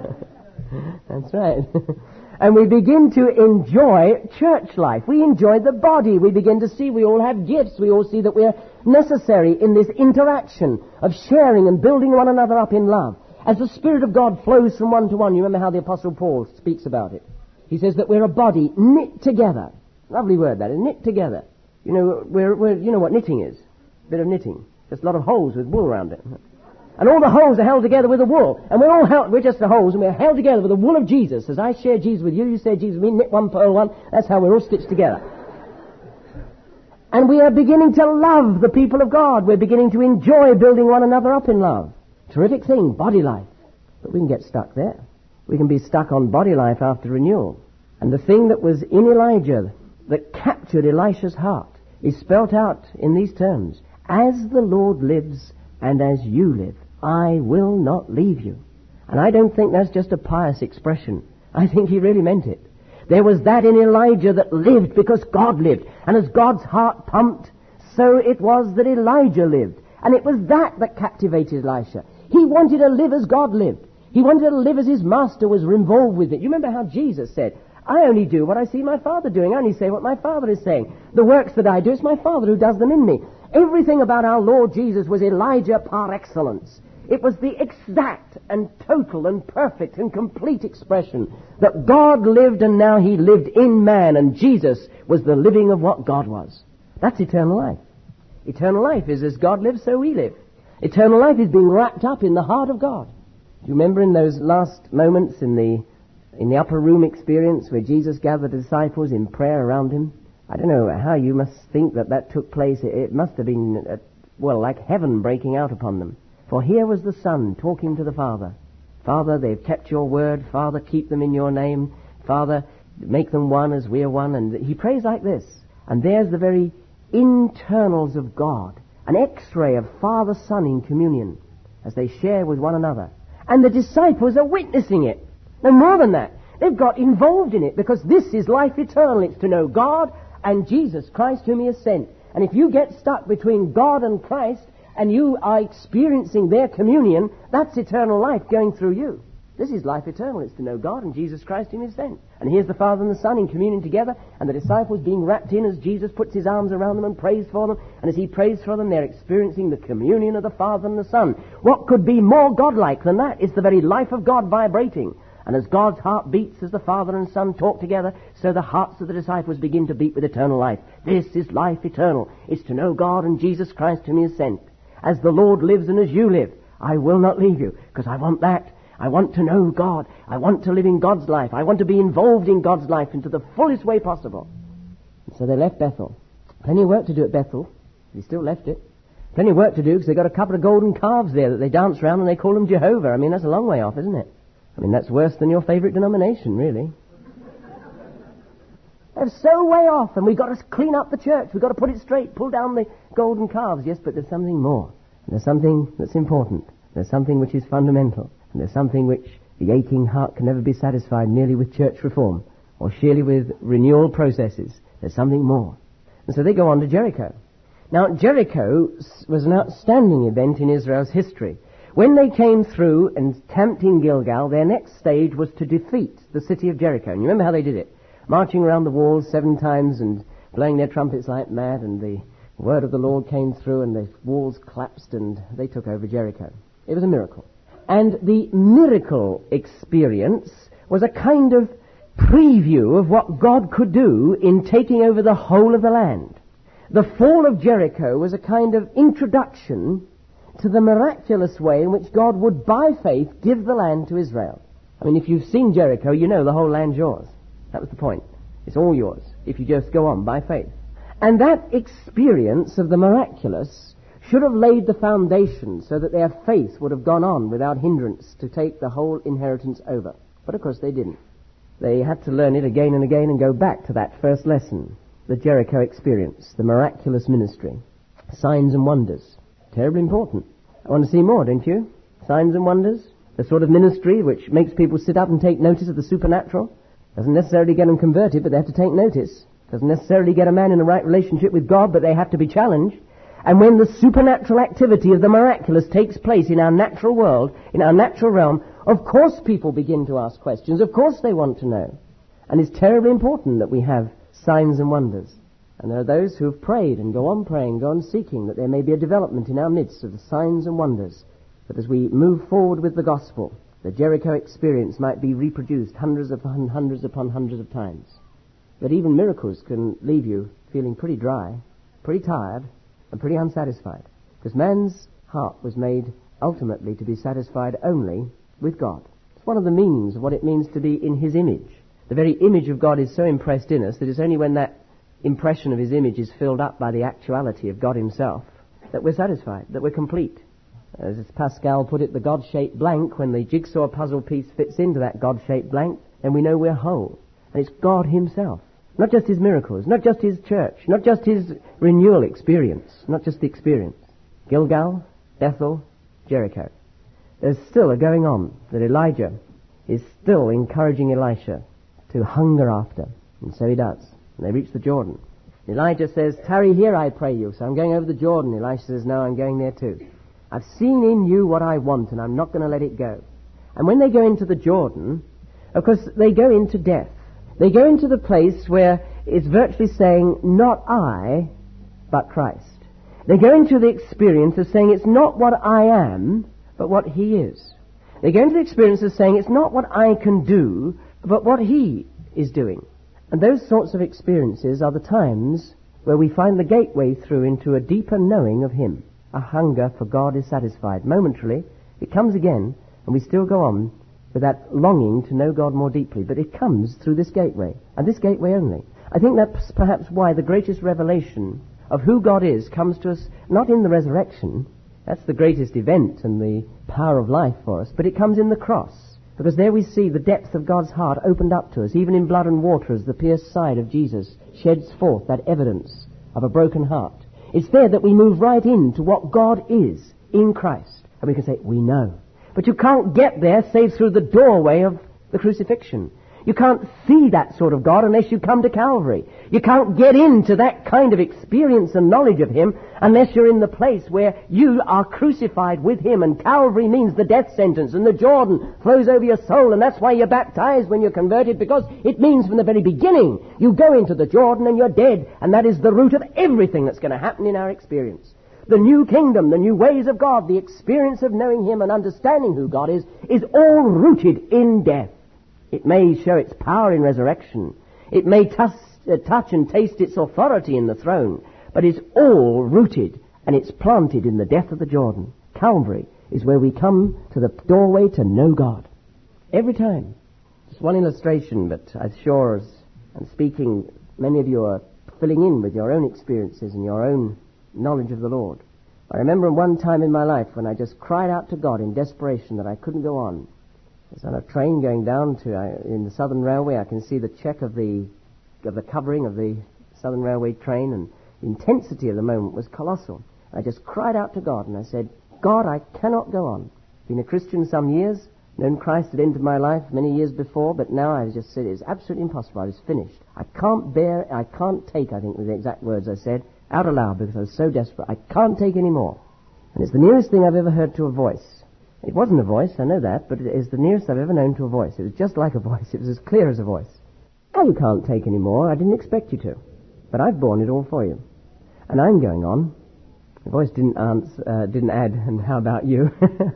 That's right. And we begin to enjoy church life. We enjoy the body. We begin to see we all have gifts. We all see that we're necessary in this interaction of sharing and building one another up in love. As the Spirit of God flows from one to one, you remember how the Apostle Paul speaks about it. He says that we're a body knit together. Lovely word that, knit together. You know, we're, we're, you know what knitting is? A bit of knitting. Just a lot of holes with wool around it. And all the holes are held together with a wool. And we're all held, we're just the holes, and we're held together with the wool of Jesus. As I share Jesus with you, you share Jesus with me, knit one, pearl one. That's how we're all stitched together. And we are beginning to love the people of God. We're beginning to enjoy building one another up in love. Terrific thing, body life. But we can get stuck there. We can be stuck on body life after renewal. And the thing that was in Elijah that captured Elisha's heart is spelt out in these terms. As the Lord lives and as you live, I will not leave you. And I don't think that's just a pious expression. I think he really meant it. There was that in Elijah that lived because God lived. And as God's heart pumped, so it was that Elijah lived. And it was that that captivated Elisha. He wanted to live as God lived. He wanted to live as his master was involved with it. You remember how Jesus said, I only do what I see my Father doing. I only say what my Father is saying. The works that I do, it's my Father who does them in me. Everything about our Lord Jesus was Elijah par excellence. It was the exact and total and perfect and complete expression that God lived and now he lived in man, and Jesus was the living of what God was. That's eternal life. Eternal life is as God lives, so we live. Eternal life is being wrapped up in the heart of God. Do you remember in those last moments in the in the upper room experience where Jesus gathered the disciples in prayer around him? I don't know how you must think that that took place. It, it must have been, uh, well, like heaven breaking out upon them. For here was the Son talking to the Father. Father, they've kept your word. Father, keep them in your name. Father, make them one as we are one. And he prays like this. And there's the very internals of God, an X-ray of Father-Son in communion as they share with one another. And the disciples are witnessing it. And more than that, they've got involved in it because this is life eternal. It's to know God and Jesus Christ whom he has sent. And if you get stuck between God and Christ and you are experiencing their communion, that's eternal life going through you. This is life eternal. It's to know God and Jesus Christ whom he has sent. And here's the Father and the Son in communion together, and the disciples being wrapped in as Jesus puts his arms around them and prays for them. And as he prays for them, they're experiencing the communion of the Father and the Son. What could be more godlike than that? It's the very life of God vibrating. And as God's heart beats as the Father and Son talk together, so the hearts of the disciples begin to beat with eternal life. This is life eternal. It's to know God and Jesus Christ whom he has sent. As the Lord lives and as you live, I will not leave you, because I want that. I want to know God. I want to live in God's life. I want to be involved in God's life into the fullest way possible. And so they left Bethel. Plenty of work to do at Bethel. They still left it. Plenty of work to do because they've got a couple of golden calves there that they dance around and they call them Jehovah. I mean, that's a long way off, isn't it? I mean, that's worse than your favourite denomination, really. They're so way off, and we've got to clean up the church. We've got to put it straight, pull down the golden calves. Yes, but there's something more. And there's something that's important. There's something which is fundamental. And there's something which the aching heart can never be satisfied merely with church reform or surely with renewal processes. There's something more. And so they go on to Jericho. Now, Jericho was an outstanding event in Israel's history. When they came through and camped in Gilgal, their next stage was to defeat the city of Jericho. And you remember how they did it? Marching around the walls seven times and blowing their trumpets like mad, and the word of the Lord came through and the walls collapsed and they took over Jericho. It was a miracle. And the miracle experience was a kind of preview of what God could do in taking over the whole of the land. The fall of Jericho was a kind of introduction to the miraculous way in which God would, by faith, give the land to Israel. I mean, if you've seen Jericho, you know the whole land's yours. That was the point. It's all yours, if you just go on by faith. And that experience of the miraculous should have laid the foundation so that their faith would have gone on without hindrance to take the whole inheritance over. But of course they didn't. They had to learn it again and again and go back to that first lesson, the Jericho experience, the miraculous ministry, signs and wonders. Terribly important. I want to see more, don't you? Signs and wonders, the sort of ministry which makes people sit up and take notice of the supernatural. Doesn't necessarily get them converted, but they have to take notice. Doesn't necessarily get a man in a right relationship with God, but they have to be challenged. And when the supernatural activity of the miraculous takes place in our natural world, in our natural realm, of course people begin to ask questions. Of course they want to know. And it's terribly important that we have signs and wonders. And there are those who have prayed and go on praying, go on seeking, that there may be a development in our midst of the signs and wonders, that as we move forward with the gospel, the Jericho experience might be reproduced hundreds upon hundreds upon hundreds of times. But even miracles can leave you feeling pretty dry, pretty tired, and pretty unsatisfied. Because man's heart was made ultimately to be satisfied only with God. It's one of the meanings of what it means to be in His image. The very image of God is so impressed in us that it's only when that impression of His image is filled up by the actuality of God Himself that we're satisfied, that we're complete. As Pascal put it, the God-shaped blank, when the jigsaw puzzle piece fits into that God-shaped blank, then we know we're whole. And it's God Himself. Not just His miracles, not just His church, not just His renewal experience, not just the experience. Gilgal, Bethel, Jericho. There's still a going on that Elijah is still encouraging Elisha to hunger after. And so he does. And they reach the Jordan. Elijah says, "Tarry here, I pray you." So I'm going over the Jordan. Elisha says, "No, I'm going there too. I've seen in you what I want, and I'm not going to let it go." And when they go into the Jordan, of course, they go into death. They go into the place where it's virtually saying, "Not I, but Christ." They go into the experience of saying, "It's not what I am, but what He is." They go into the experience of saying, "It's not what I can do, but what He is doing." And those sorts of experiences are the times where we find the gateway through into a deeper knowing of Him. A hunger for God is satisfied. Momentarily, it comes again, and we still go on with that longing to know God more deeply. But it comes through this gateway, and this gateway only. I think that's perhaps why the greatest revelation of who God is comes to us not in the resurrection. That's the greatest event and the power of life for us, but it comes in the cross. Because there we see the depth of God's heart opened up to us, even in blood and water, as the pierced side of Jesus sheds forth that evidence of a broken heart. It's there that we move right into what God is in Christ. And we can say, we know. But you can't get there save through the doorway of the crucifixion. You can't see that sort of God unless you come to Calvary. You can't get into that kind of experience and knowledge of Him unless you're in the place where you are crucified with Him. And Calvary means the death sentence, and the Jordan flows over your soul, and that's why you're baptized when you're converted, because it means from the very beginning you go into the Jordan and you're dead, and that is the root of everything that's going to happen in our experience. The new kingdom, the new ways of God, the experience of knowing Him and understanding who God is, is all rooted in death. It may show its power in resurrection. It may touch, uh, touch and taste its authority in the throne. But it's all rooted and it's planted in the death of the Jordan. Calvary is where we come to the doorway to know God. Every time. Just one illustration, but I'm sure as I'm speaking, many of you are filling in with your own experiences and your own knowledge of the Lord. I remember one time in my life when I just cried out to God in desperation that I couldn't go on. I was on a train going down to, uh, in the Southern Railway. I can see the check of the of the covering of the Southern Railway train, and the intensity of the moment was colossal. I just cried out to God, and I said, God, I cannot go on. Been a Christian some years, known Christ had entered my life many years before, but now I just said it's absolutely impossible. I was finished. I can't bear, I can't take, I think were the exact words I said, out aloud, because I was so desperate. I can't take any more. And it's the nearest thing I've ever heard to a voice. It wasn't a voice, I know that, but it is the nearest I've ever known to a voice. It was just like a voice. It was as clear as a voice. Oh, you can't take any more. I didn't expect you to. But I've borne it all for you. And I'm going on. The voice didn't answer, uh, didn't add, and how about you?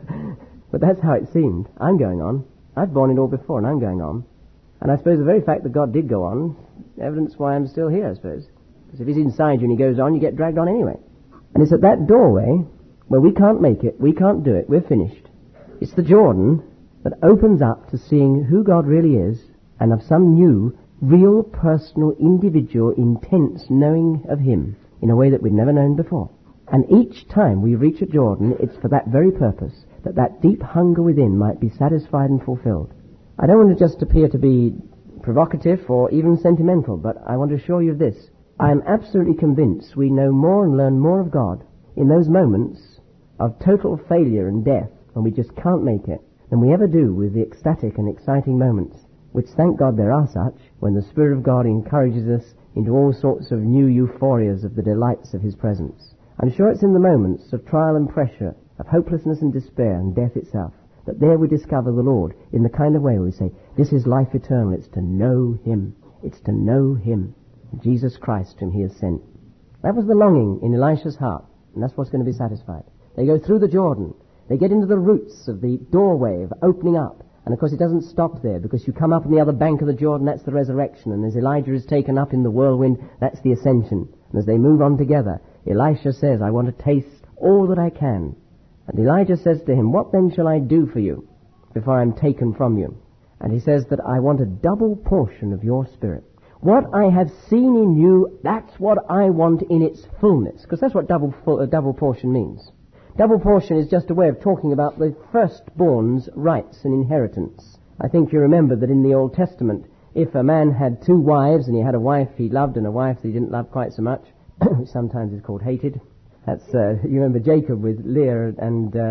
But that's how it seemed. I'm going on. I've borne it all before, and I'm going on. And I suppose the very fact that God did go on, evidence why I'm still here, I suppose. Because if he's inside you and he goes on, you get dragged on anyway. And it's at that doorway where we can't make it, we can't do it, we're finished. It's the Jordan that opens up to seeing who God really is, and of some new, real, personal, individual, intense knowing of him in a way that we'd never known before. And each time we reach a Jordan, it's for that very purpose, that that deep hunger within might be satisfied and fulfilled. I don't want to just appear to be provocative or even sentimental, but I want to assure you of this. I am absolutely convinced we know more and learn more of God in those moments of total failure and death, when we just can't make it, than we ever do with the ecstatic and exciting moments, which, thank God there are such, when the Spirit of God encourages us into all sorts of new euphorias of the delights of his presence. I'm sure it's in the moments of trial and pressure, of hopelessness and despair and death itself, that there we discover the Lord in the kind of way where we say, this is life eternal, it's to know him, it's to know him, Jesus Christ whom he has sent. That was the longing in Elisha's heart, and that's what's going to be satisfied. They go through the Jordan, they get into the roots of the doorway of opening up, and of course it doesn't stop there, because you come up on the other bank of the Jordan, that's the resurrection, and as Elijah is taken up in the whirlwind, that's the ascension. And as they move on together, Elisha says, I want to taste all that I can. And Elijah says to him, what then shall I do for you before I am taken from you? And he says that I want a double portion of your spirit. What I have seen in you, that's what I want in its fullness, because that's what double, full, uh, double portion means. Double portion is just a way of talking about the firstborn's rights and inheritance. I think you remember that in the Old Testament, if a man had two wives, and he had a wife he loved and a wife that he didn't love quite so much, which sometimes is called hated, that's, uh, you remember Jacob with Leah and uh,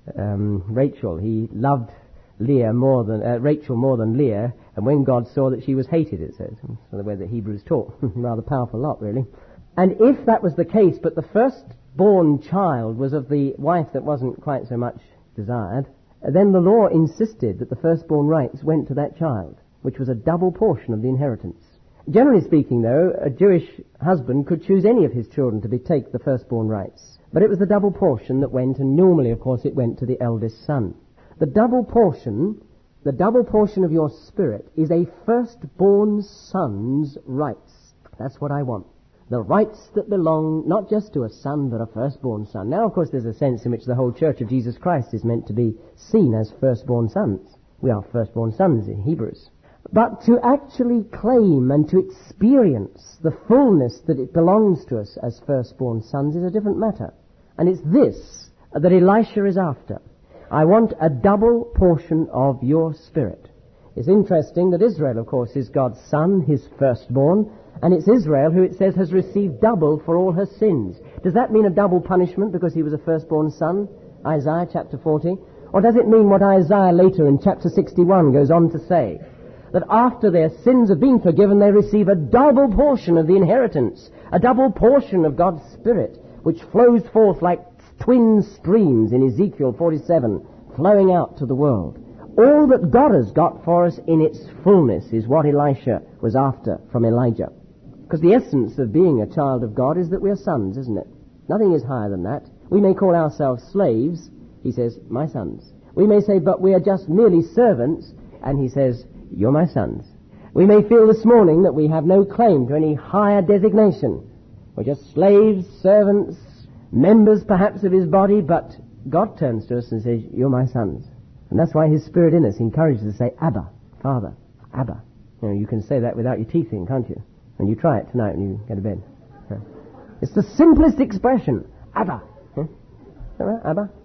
um, Rachel. He loved Leah more than, uh, Rachel more than Leah, and when God saw that she was hated, it says. So the way that Hebrews taught. Rather powerful lot, really. And if that was the case, but the firstborn child was of the wife that wasn't quite so much desired, then the law insisted that the firstborn rights went to that child, which was a double portion of the inheritance. Generally speaking, though, a Jewish husband could choose any of his children to be take the firstborn rights. But it was the double portion that went, and normally, of course, it went to the eldest son. The double portion, the double portion of your spirit, is a firstborn son's rights. That's what I want. The rights that belong not just to a son, but a firstborn son. Now, of course, there's a sense in which the whole Church of Jesus Christ is meant to be seen as firstborn sons. We are firstborn sons in Hebrews. But to actually claim and to experience the fullness that it belongs to us as firstborn sons is a different matter. And it's this that Elisha is after. I want a double portion of your spirit. It's interesting that Israel, of course, is God's son, his firstborn, and it's Israel who it says has received double for all her sins. Does that mean a double punishment because he was a firstborn son? Isaiah chapter forty. Or does it mean what Isaiah later in chapter sixty-one goes on to say? That after their sins have been forgiven, they receive a double portion of the inheritance, a double portion of God's Spirit, which flows forth like twin streams in Ezekiel forty-seven, flowing out to the world. All that God has got for us in its fullness is what Elisha was after from Elijah. Because the essence of being a child of God is that we are sons, isn't it? Nothing is higher than that. We may call ourselves slaves. He says, my sons. We may say, but we are just merely servants. And he says, you're my sons. We may feel this morning that we have no claim to any higher designation. We're just slaves, servants, members perhaps of his body, but God turns to us and says, you're my sons. And that's why his Spirit in us encourages us to say, Abba, Father, Abba. You know, you can say that without your teeth in, can't you? And you try it tonight when you go to bed. It's the simplest expression, Abba. Huh? Is that right? Abba?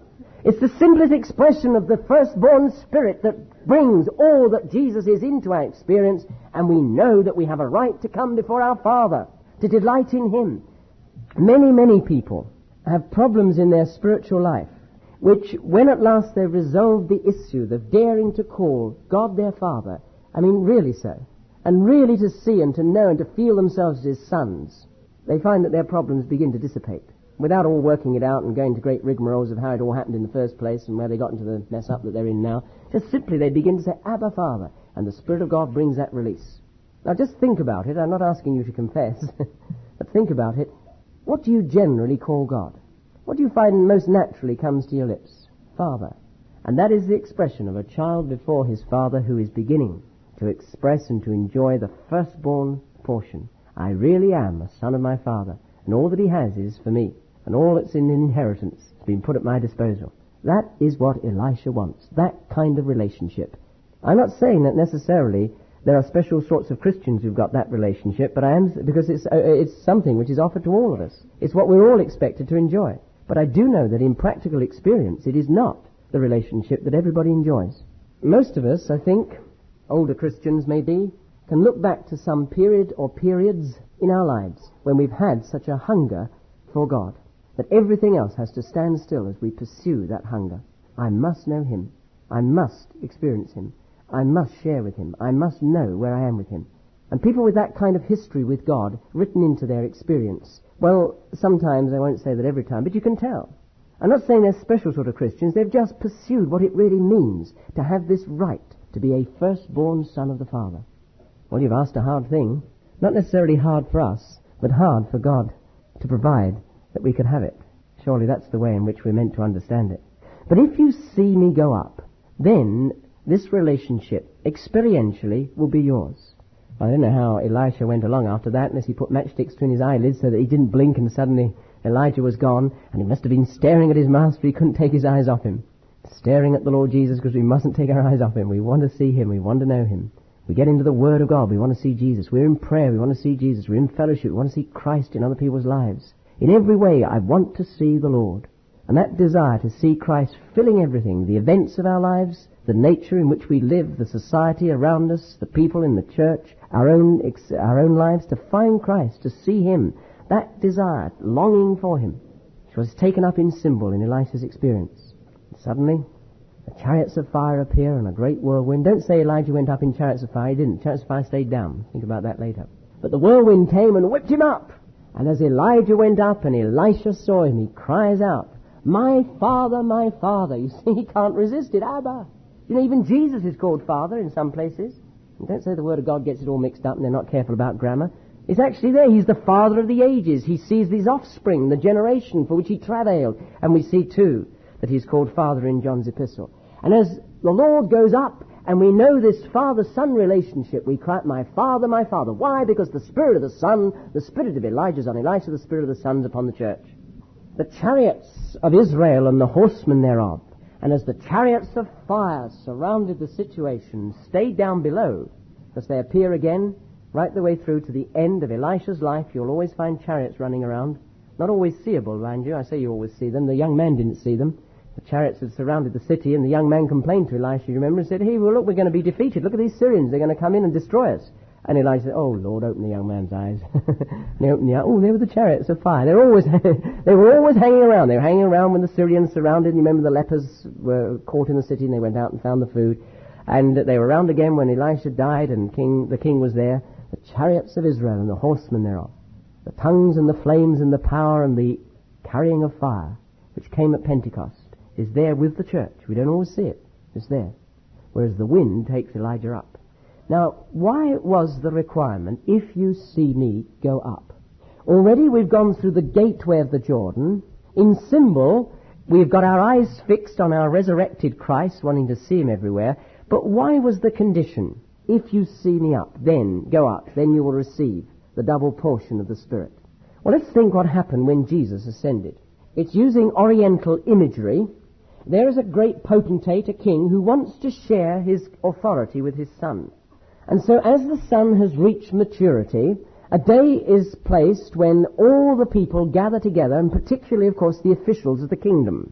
It's the simplest expression of the firstborn spirit that brings all that Jesus is into our experience, and we know that we have a right to come before our Father, to delight in Him. Many, many people have problems in their spiritual life, which, when at last they resolve the issue of daring to call God their Father, I mean really so, and really to see and to know and to feel themselves as His sons, they find that their problems begin to dissipate, without all working it out and going to great rigmaroles of how it all happened in the first place and where they got into the mess up that they're in now. Just simply they begin to say, Abba, Father, and the Spirit of God brings that release. Now just think about it. I'm not asking you to confess, but think about it. What do you generally call God? What do you find most naturally comes to your lips? Father. And that is the expression of a child before his father who is beginning to express and to enjoy the firstborn portion. I really am a son of my Father, and all that He has is for me, and all that's in inheritance has been put at my disposal. That is what Elisha wants, that kind of relationship. I'm not saying that necessarily there are special sorts of Christians who've got that relationship, but I am, because it's, uh, it's something which is offered to all of us. It's what we're all expected to enjoy. But I do know that in practical experience it is not the relationship that everybody enjoys. Most of us, I think, older Christians maybe, can look back to some period or periods in our lives when we've had such a hunger for God that everything else has to stand still as we pursue that hunger. I must know Him. I must experience Him. I must share with Him. I must know where I am with Him. And people with that kind of history with God written into their experience, well, sometimes, I won't say that every time, but you can tell. I'm not saying they're special sort of Christians. They've just pursued what it really means to have this right to be a firstborn son of the Father. Well, you've asked a hard thing. Not necessarily hard for us, but hard for God to provide that we could have it. Surely that's the way in which we're meant to understand it. But if you see me go up, then this relationship, experientially, will be yours. I don't know how Elisha went along after that, unless he put matchsticks between his eyelids so that he didn't blink and suddenly Elijah was gone, and he must have been staring at his master. He couldn't take his eyes off him. Staring at the Lord Jesus, because we mustn't take our eyes off Him. We want to see Him. We want to know Him. We get into the Word of God. We want to see Jesus. We're in prayer. We want to see Jesus. We're in fellowship. We want to see Christ in other people's lives. In every way, I want to see the Lord. And that desire to see Christ filling everything, the events of our lives, the nature in which we live, the society around us, the people in the church, our own, our own lives, to find Christ, to see Him, that desire, longing for Him, which was taken up in symbol in Elisha's experience. Suddenly, the chariots of fire appear and a great whirlwind. Don't say Elijah went up in chariots of fire. He didn't. Chariots of fire stayed down. Think about that later. But the whirlwind came and whipped him up. And as Elijah went up and Elisha saw him, he cries out, My Father, my Father. You see, he can't resist it. Abba. You know, even Jesus is called Father in some places. And don't say the Word of God gets it all mixed up and they're not careful about grammar. It's actually there. He's the Father of the ages. He sees his offspring, the generation for which He travailed. And we see, too, that He's called Father in John's epistle. And as the Lord goes up, and we know this Father-Son relationship, we cry, My Father, my Father. Why? Because the Spirit of the Son, the Spirit of Elijah is on Elisha, the Spirit of the Son's upon the church. The chariots of Israel and the horsemen thereof, and as the chariots of fire surrounded the situation, stayed down below, because they appear again right the way through to the end of Elisha's life. You'll always find chariots running around. Not always seeable, mind you. I say you always see them. The young man didn't see them. The chariots had surrounded the city, and the young man complained to Elisha, you remember, and said, Hey, well, look, we're going to be defeated. Look at these Syrians. They're going to come in and destroy us. And Elijah said, Oh, Lord, open the young man's eyes. And he opened the eyes. Oh, they were the chariots of fire. They're always, they were always hanging around. They were hanging around when the Syrians surrounded. You remember the lepers were caught in the city, and they went out and found the food. And they were around again when Elisha died, and king, the king was there. The chariots of Israel and the horsemen thereof. The tongues and the flames and the power and the carrying of fire, which came at Pentecost, is there with the church. We don't always see it. It's there. Whereas the wind takes Elijah up. Now, why was the requirement, if you see me, go up? Already we've gone through the gateway of the Jordan. In symbol, we've got our eyes fixed on our resurrected Christ, wanting to see Him everywhere. But why was the condition, if you see me up, then go up, then you will receive the double portion of the Spirit? Well, let's think what happened when Jesus ascended. It's using Oriental imagery. There is a great potentate, a king, who wants to share his authority with his son. And so as the son has reached maturity, a day is placed when all the people gather together, and particularly, of course, the officials of the kingdom.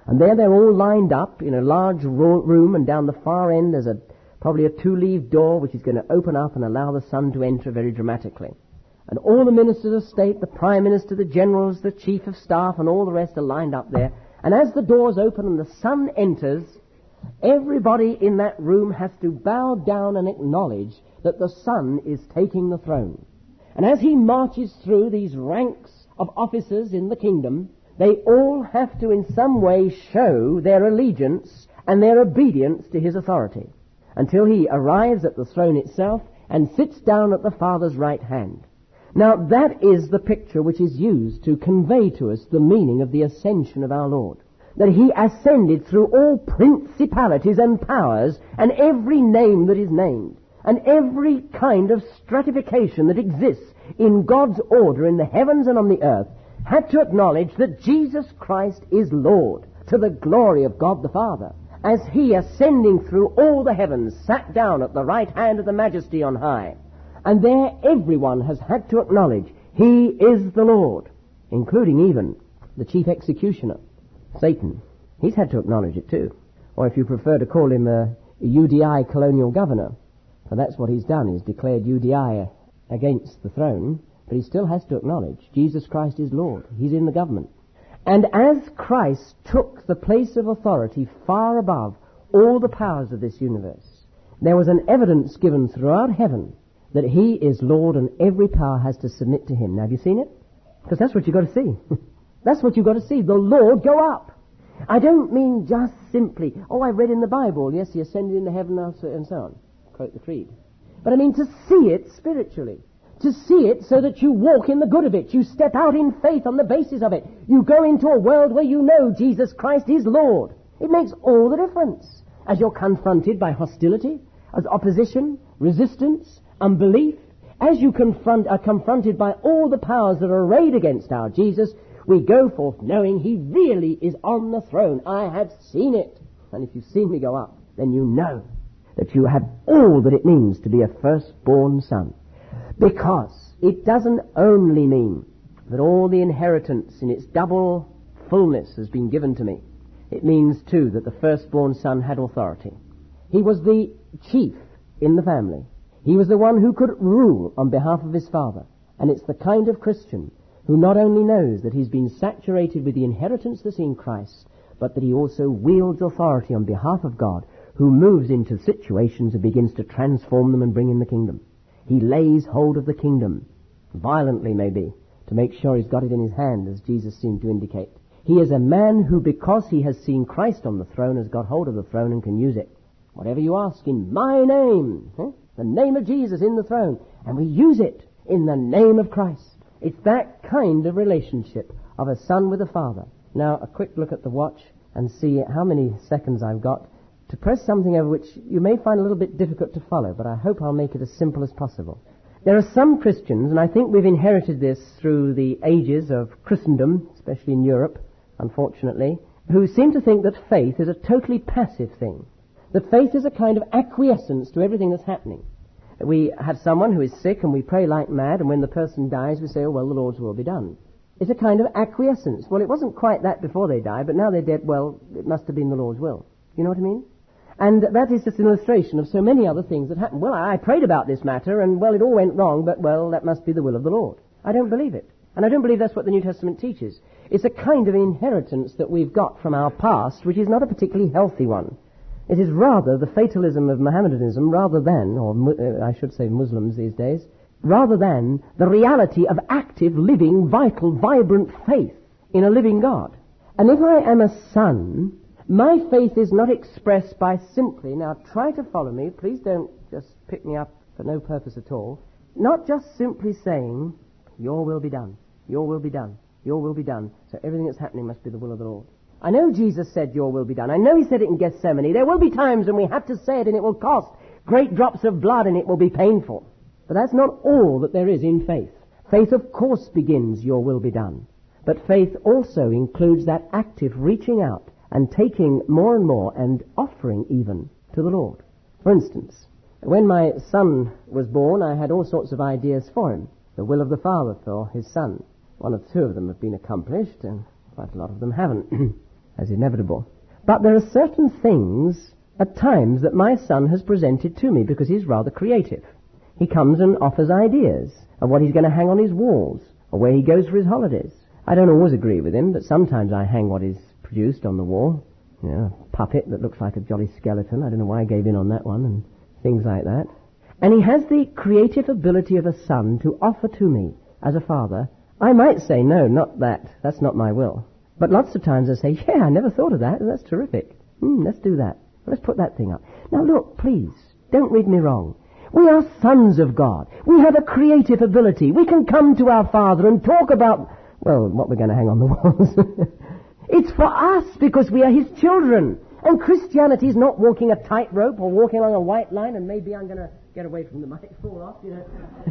And there they're all lined up in a large room, and down the far end there's a probably a two-leaved door which is going to open up and allow the sun to enter very dramatically. And all the ministers of state, the prime minister, the generals, the chief of staff, and all the rest are lined up there. And as the doors open and the sun enters, everybody in that room has to bow down and acknowledge that the sun is taking the throne. And as he marches through these ranks of officers in the kingdom, they all have to in some way show their allegiance and their obedience to his authority, until he arrives at the throne itself and sits down at the Father's right hand. Now that is the picture which is used to convey to us the meaning of the ascension of our Lord. That he ascended through all principalities and powers and every name that is named, and every kind of stratification that exists in God's order in the heavens and on the earth, had to acknowledge that Jesus Christ is Lord, to the glory of God the Father, as he, ascending through all the heavens, sat down at the right hand of the Majesty on high. And there everyone has had to acknowledge he is the Lord, including even the chief executioner, Satan. He's had to acknowledge it too. Or if you prefer to call him a U D I colonial governor, for that's what he's done, he's declared U D I against the throne, but he still has to acknowledge Jesus Christ is Lord. He's in the government. And as Christ took the place of authority far above all the powers of this universe, there was an evidence given throughout heaven that he is Lord and every power has to submit to him. Now, have you seen it? Because that's what you've got to see. That's what you've got to see. The Lord go up. I don't mean just simply, oh, I read in the Bible, yes, he ascended into heaven and so on. Quote the creed. But I mean to see it spiritually. To see it so that you walk in the good of it. You step out in faith on the basis of it. You go into a world where you know Jesus Christ is Lord. It makes all the difference. As you're confronted by hostility, as opposition, resistance, unbelief, as you confront, are confronted by all the powers that are arrayed against our Jesus, we go forth knowing he really is on the throne. I have seen it. And if you've seen me go up, then you know that you have all that it means to be a firstborn son. Because it doesn't only mean that all the inheritance in its double fullness has been given to me. It means, too, that the firstborn son had authority. He was the chief in the family. He was the one who could rule on behalf of his father. And it's the kind of Christian who not only knows that he's been saturated with the inheritance that's in Christ, but that he also wields authority on behalf of God, who moves into situations and begins to transform them and bring in the kingdom. He lays hold of the kingdom, violently maybe, to make sure he's got it in his hand, as Jesus seemed to indicate. He is a man who, because he has seen Christ on the throne, has got hold of the throne and can use it. Whatever you ask in my name, huh? The name of Jesus in the throne, and we use it in the name of Christ. It's that kind of relationship of a son with a father. Now, a quick look at the watch and see how many seconds I've got to press something over which you may find a little bit difficult to follow, but I hope I'll make it as simple as possible. There are some Christians, and I think we've inherited this through the ages of Christendom, especially in Europe, unfortunately, who seem to think that faith is a totally passive thing. That faith is a kind of acquiescence to everything that's happening. We have someone who is sick and we pray like mad, and when the person dies we say, oh, well, the Lord's will be done. It's a kind of acquiescence. Well, it wasn't quite that before they died, but now they're dead, well, it must have been the Lord's will. You know what I mean? And that is just an illustration of so many other things that happen. Well, I prayed about this matter, and, well, it all went wrong, but, well, that must be the will of the Lord. I don't believe it. And I don't believe that's what the New Testament teaches. It's a kind of inheritance that we've got from our past, which is not a particularly healthy one. It is rather the fatalism of Mohammedanism rather than, or uh, I should say Muslims these days, rather than the reality of active, living, vital, vibrant faith in a living God. And if I am a son, my faith is not expressed by simply, now try to follow me, please don't just pick me up for no purpose at all, not just simply saying, your will be done, your will be done, your will be done, so everything that's happening must be the will of the Lord. I know Jesus said your will be done. I know he said it in Gethsemane. There will be times when we have to say it and it will cost great drops of blood and it will be painful. But that's not all that there is in faith. Faith, of course, begins your will be done. But faith also includes that active reaching out and taking more and more and offering even to the Lord. For instance, when my son was born, I had all sorts of ideas for him. The will of the Father for his son. One or two of them have been accomplished and quite a lot of them haven't. as inevitable. But there are certain things at times that my son has presented to me because he's rather creative. He comes and offers ideas of what he's going to hang on his walls or where he goes for his holidays. I don't always agree with him, but sometimes I hang what is produced on the wall. You know, a puppet that looks like a jolly skeleton. I don't know why I gave in on that one and things like that. And he has the creative ability of a son to offer to me as a father. I might say, no, not that. That's not my will. But lots of times I say, yeah, I never thought of that. That's terrific. Hmm, let's do that. Let's put that thing up. Now look, please, don't read me wrong. We are sons of God. We have a creative ability. We can come to our Father and talk about, well, what we're going to hang on the walls. It's for us because we are His children. And Christianity is not walking a tightrope or walking along a white line and maybe I'm going to get away from the mic, fall off, you know,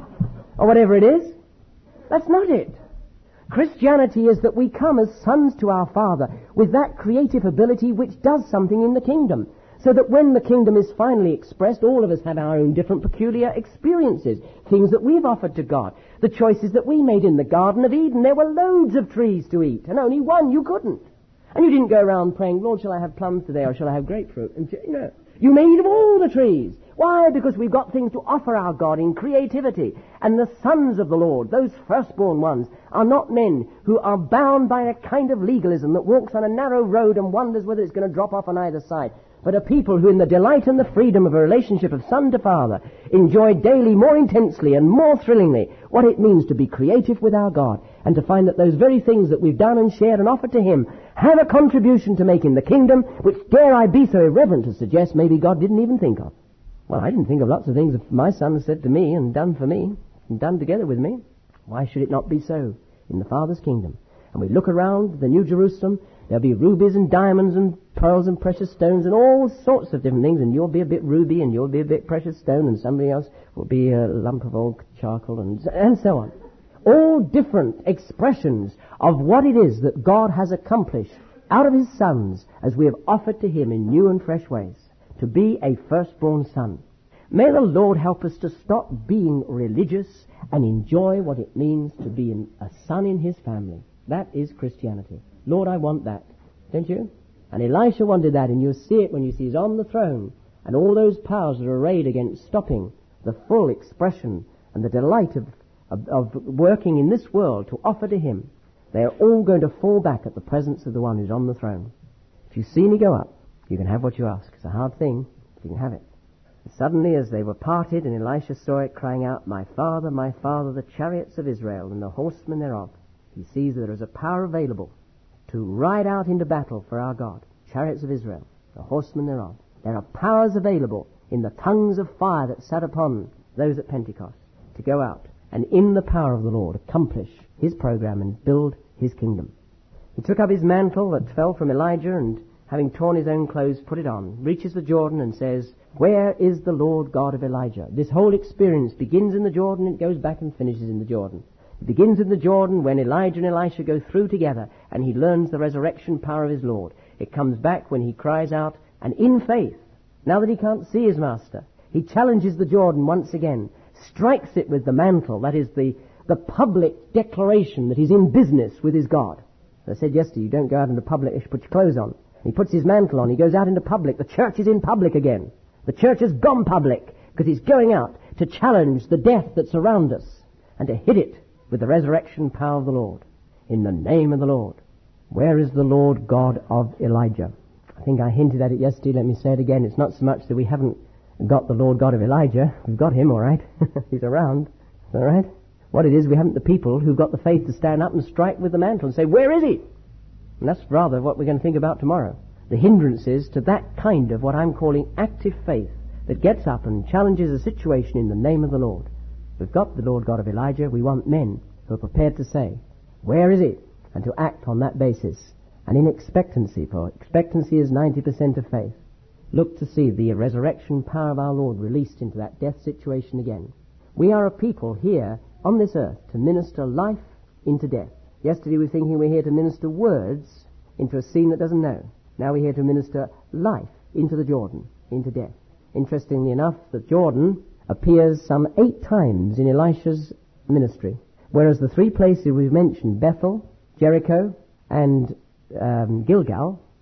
or whatever it is. That's not it. Christianity is that we come as sons to our Father with that creative ability which does something in the kingdom. So that when the kingdom is finally expressed, all of us have our own different peculiar experiences, things that we've offered to God. The choices that we made in the Garden of Eden, there were loads of trees to eat, and only one you couldn't. And you didn't go around praying, Lord, shall I have plums today or shall I have grapefruit? And, you know, you may eat of all the trees. Why? Because we've got things to offer our God in creativity. And the sons of the Lord, those firstborn ones, are not men who are bound by a kind of legalism that walks on a narrow road and wonders whether it's going to drop off on either side. But a people who in the delight and the freedom of a relationship of son to father enjoy daily more intensely and more thrillingly what it means to be creative with our God and to find that those very things that we've done and shared and offered to Him have a contribution to make in the kingdom which, dare I be so irreverent to suggest, maybe God didn't even think of. Well, I didn't think of lots of things that my son has said to me and done for me and done together with me. Why should it not be so in the Father's kingdom? And we look around the New Jerusalem, there'll be rubies and diamonds and pearls and precious stones and all sorts of different things, and you'll be a bit ruby and you'll be a bit precious stone and somebody else will be a lump of old charcoal and, and so on. All different expressions of what it is that God has accomplished out of His sons as we have offered to Him in new and fresh ways, to be a firstborn son. May the Lord help us to stop being religious and enjoy what it means to be a son in His family. That is Christianity. Lord, I want that. Don't you? And Elisha wanted that, and you'll see it when you see He's on the throne, and all those powers that are arrayed against stopping the full expression and the delight of, of, of working in this world to offer to Him. They are all going to fall back at the presence of the one who's on the throne. If you see me go up, you can have what you ask. It's a hard thing, but you can have it. And suddenly, as they were parted, and Elisha saw it, crying out, My father, my father, the chariots of Israel, and the horsemen thereof, he sees that there is a power available to ride out into battle for our God. Chariots of Israel, the horsemen thereof. There are powers available in the tongues of fire that sat upon those at Pentecost to go out and in the power of the Lord accomplish His program and build His kingdom. He took up his mantle that fell from Elijah and, having torn his own clothes, put it on, reaches the Jordan and says, Where is the Lord God of Elijah? This whole experience begins in the Jordan and it goes back and finishes in the Jordan. It begins in the Jordan when Elijah and Elisha go through together and he learns the resurrection power of his Lord. It comes back when he cries out, and in faith, now that he can't see his master, he challenges the Jordan once again, strikes it with the mantle, that is the, the public declaration that he's in business with his God. As I said yesterday, you don't go out into public, you should put your clothes on. He puts his mantle on, he goes out into public, the church is in public again. The church has gone public because he's going out to challenge the death that's around us and to hit it with the resurrection power of the Lord. In the name of the Lord. Where is the Lord God of Elijah? I think I hinted at it yesterday. Let me say it again. It's not so much that we haven't got the Lord God of Elijah. We've got Him, all right. He's around. All right. What it is, we haven't the people who've got the faith to stand up and strike with the mantle and say, Where is He? And that's rather what we're going to think about tomorrow. The hindrances to that kind of what I'm calling active faith that gets up and challenges a situation in the name of the Lord. We've got the Lord God of Elijah. We want men who are prepared to say, Where is it? And to act on that basis. And in expectancy, for expectancy is ninety percent of faith. Look to see the resurrection power of our Lord released into that death situation again. We are a people here on this earth to minister life into death. Yesterday we were thinking we're here to minister words into a scene that doesn't know. Now we're here to minister life into the Jordan, into death. Interestingly enough, the Jordan appears some eight times in Elisha's ministry, whereas the three places we've mentioned, Bethel, Jericho, and um, Gilgal,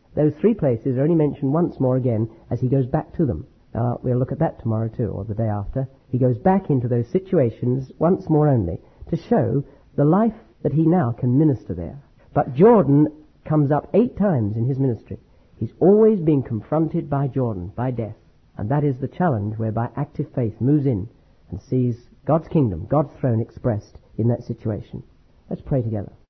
Those three places are only mentioned once more again as he goes back to them. Uh, we'll look at that tomorrow too, or the day after. He goes back into those situations once more only to show the life that he now can minister there. But Jordan comes up eight times in his ministry. He's always being confronted by Jordan, by death. And that is the challenge whereby active faith moves in and sees God's kingdom, God's throne expressed in that situation. Let's pray together.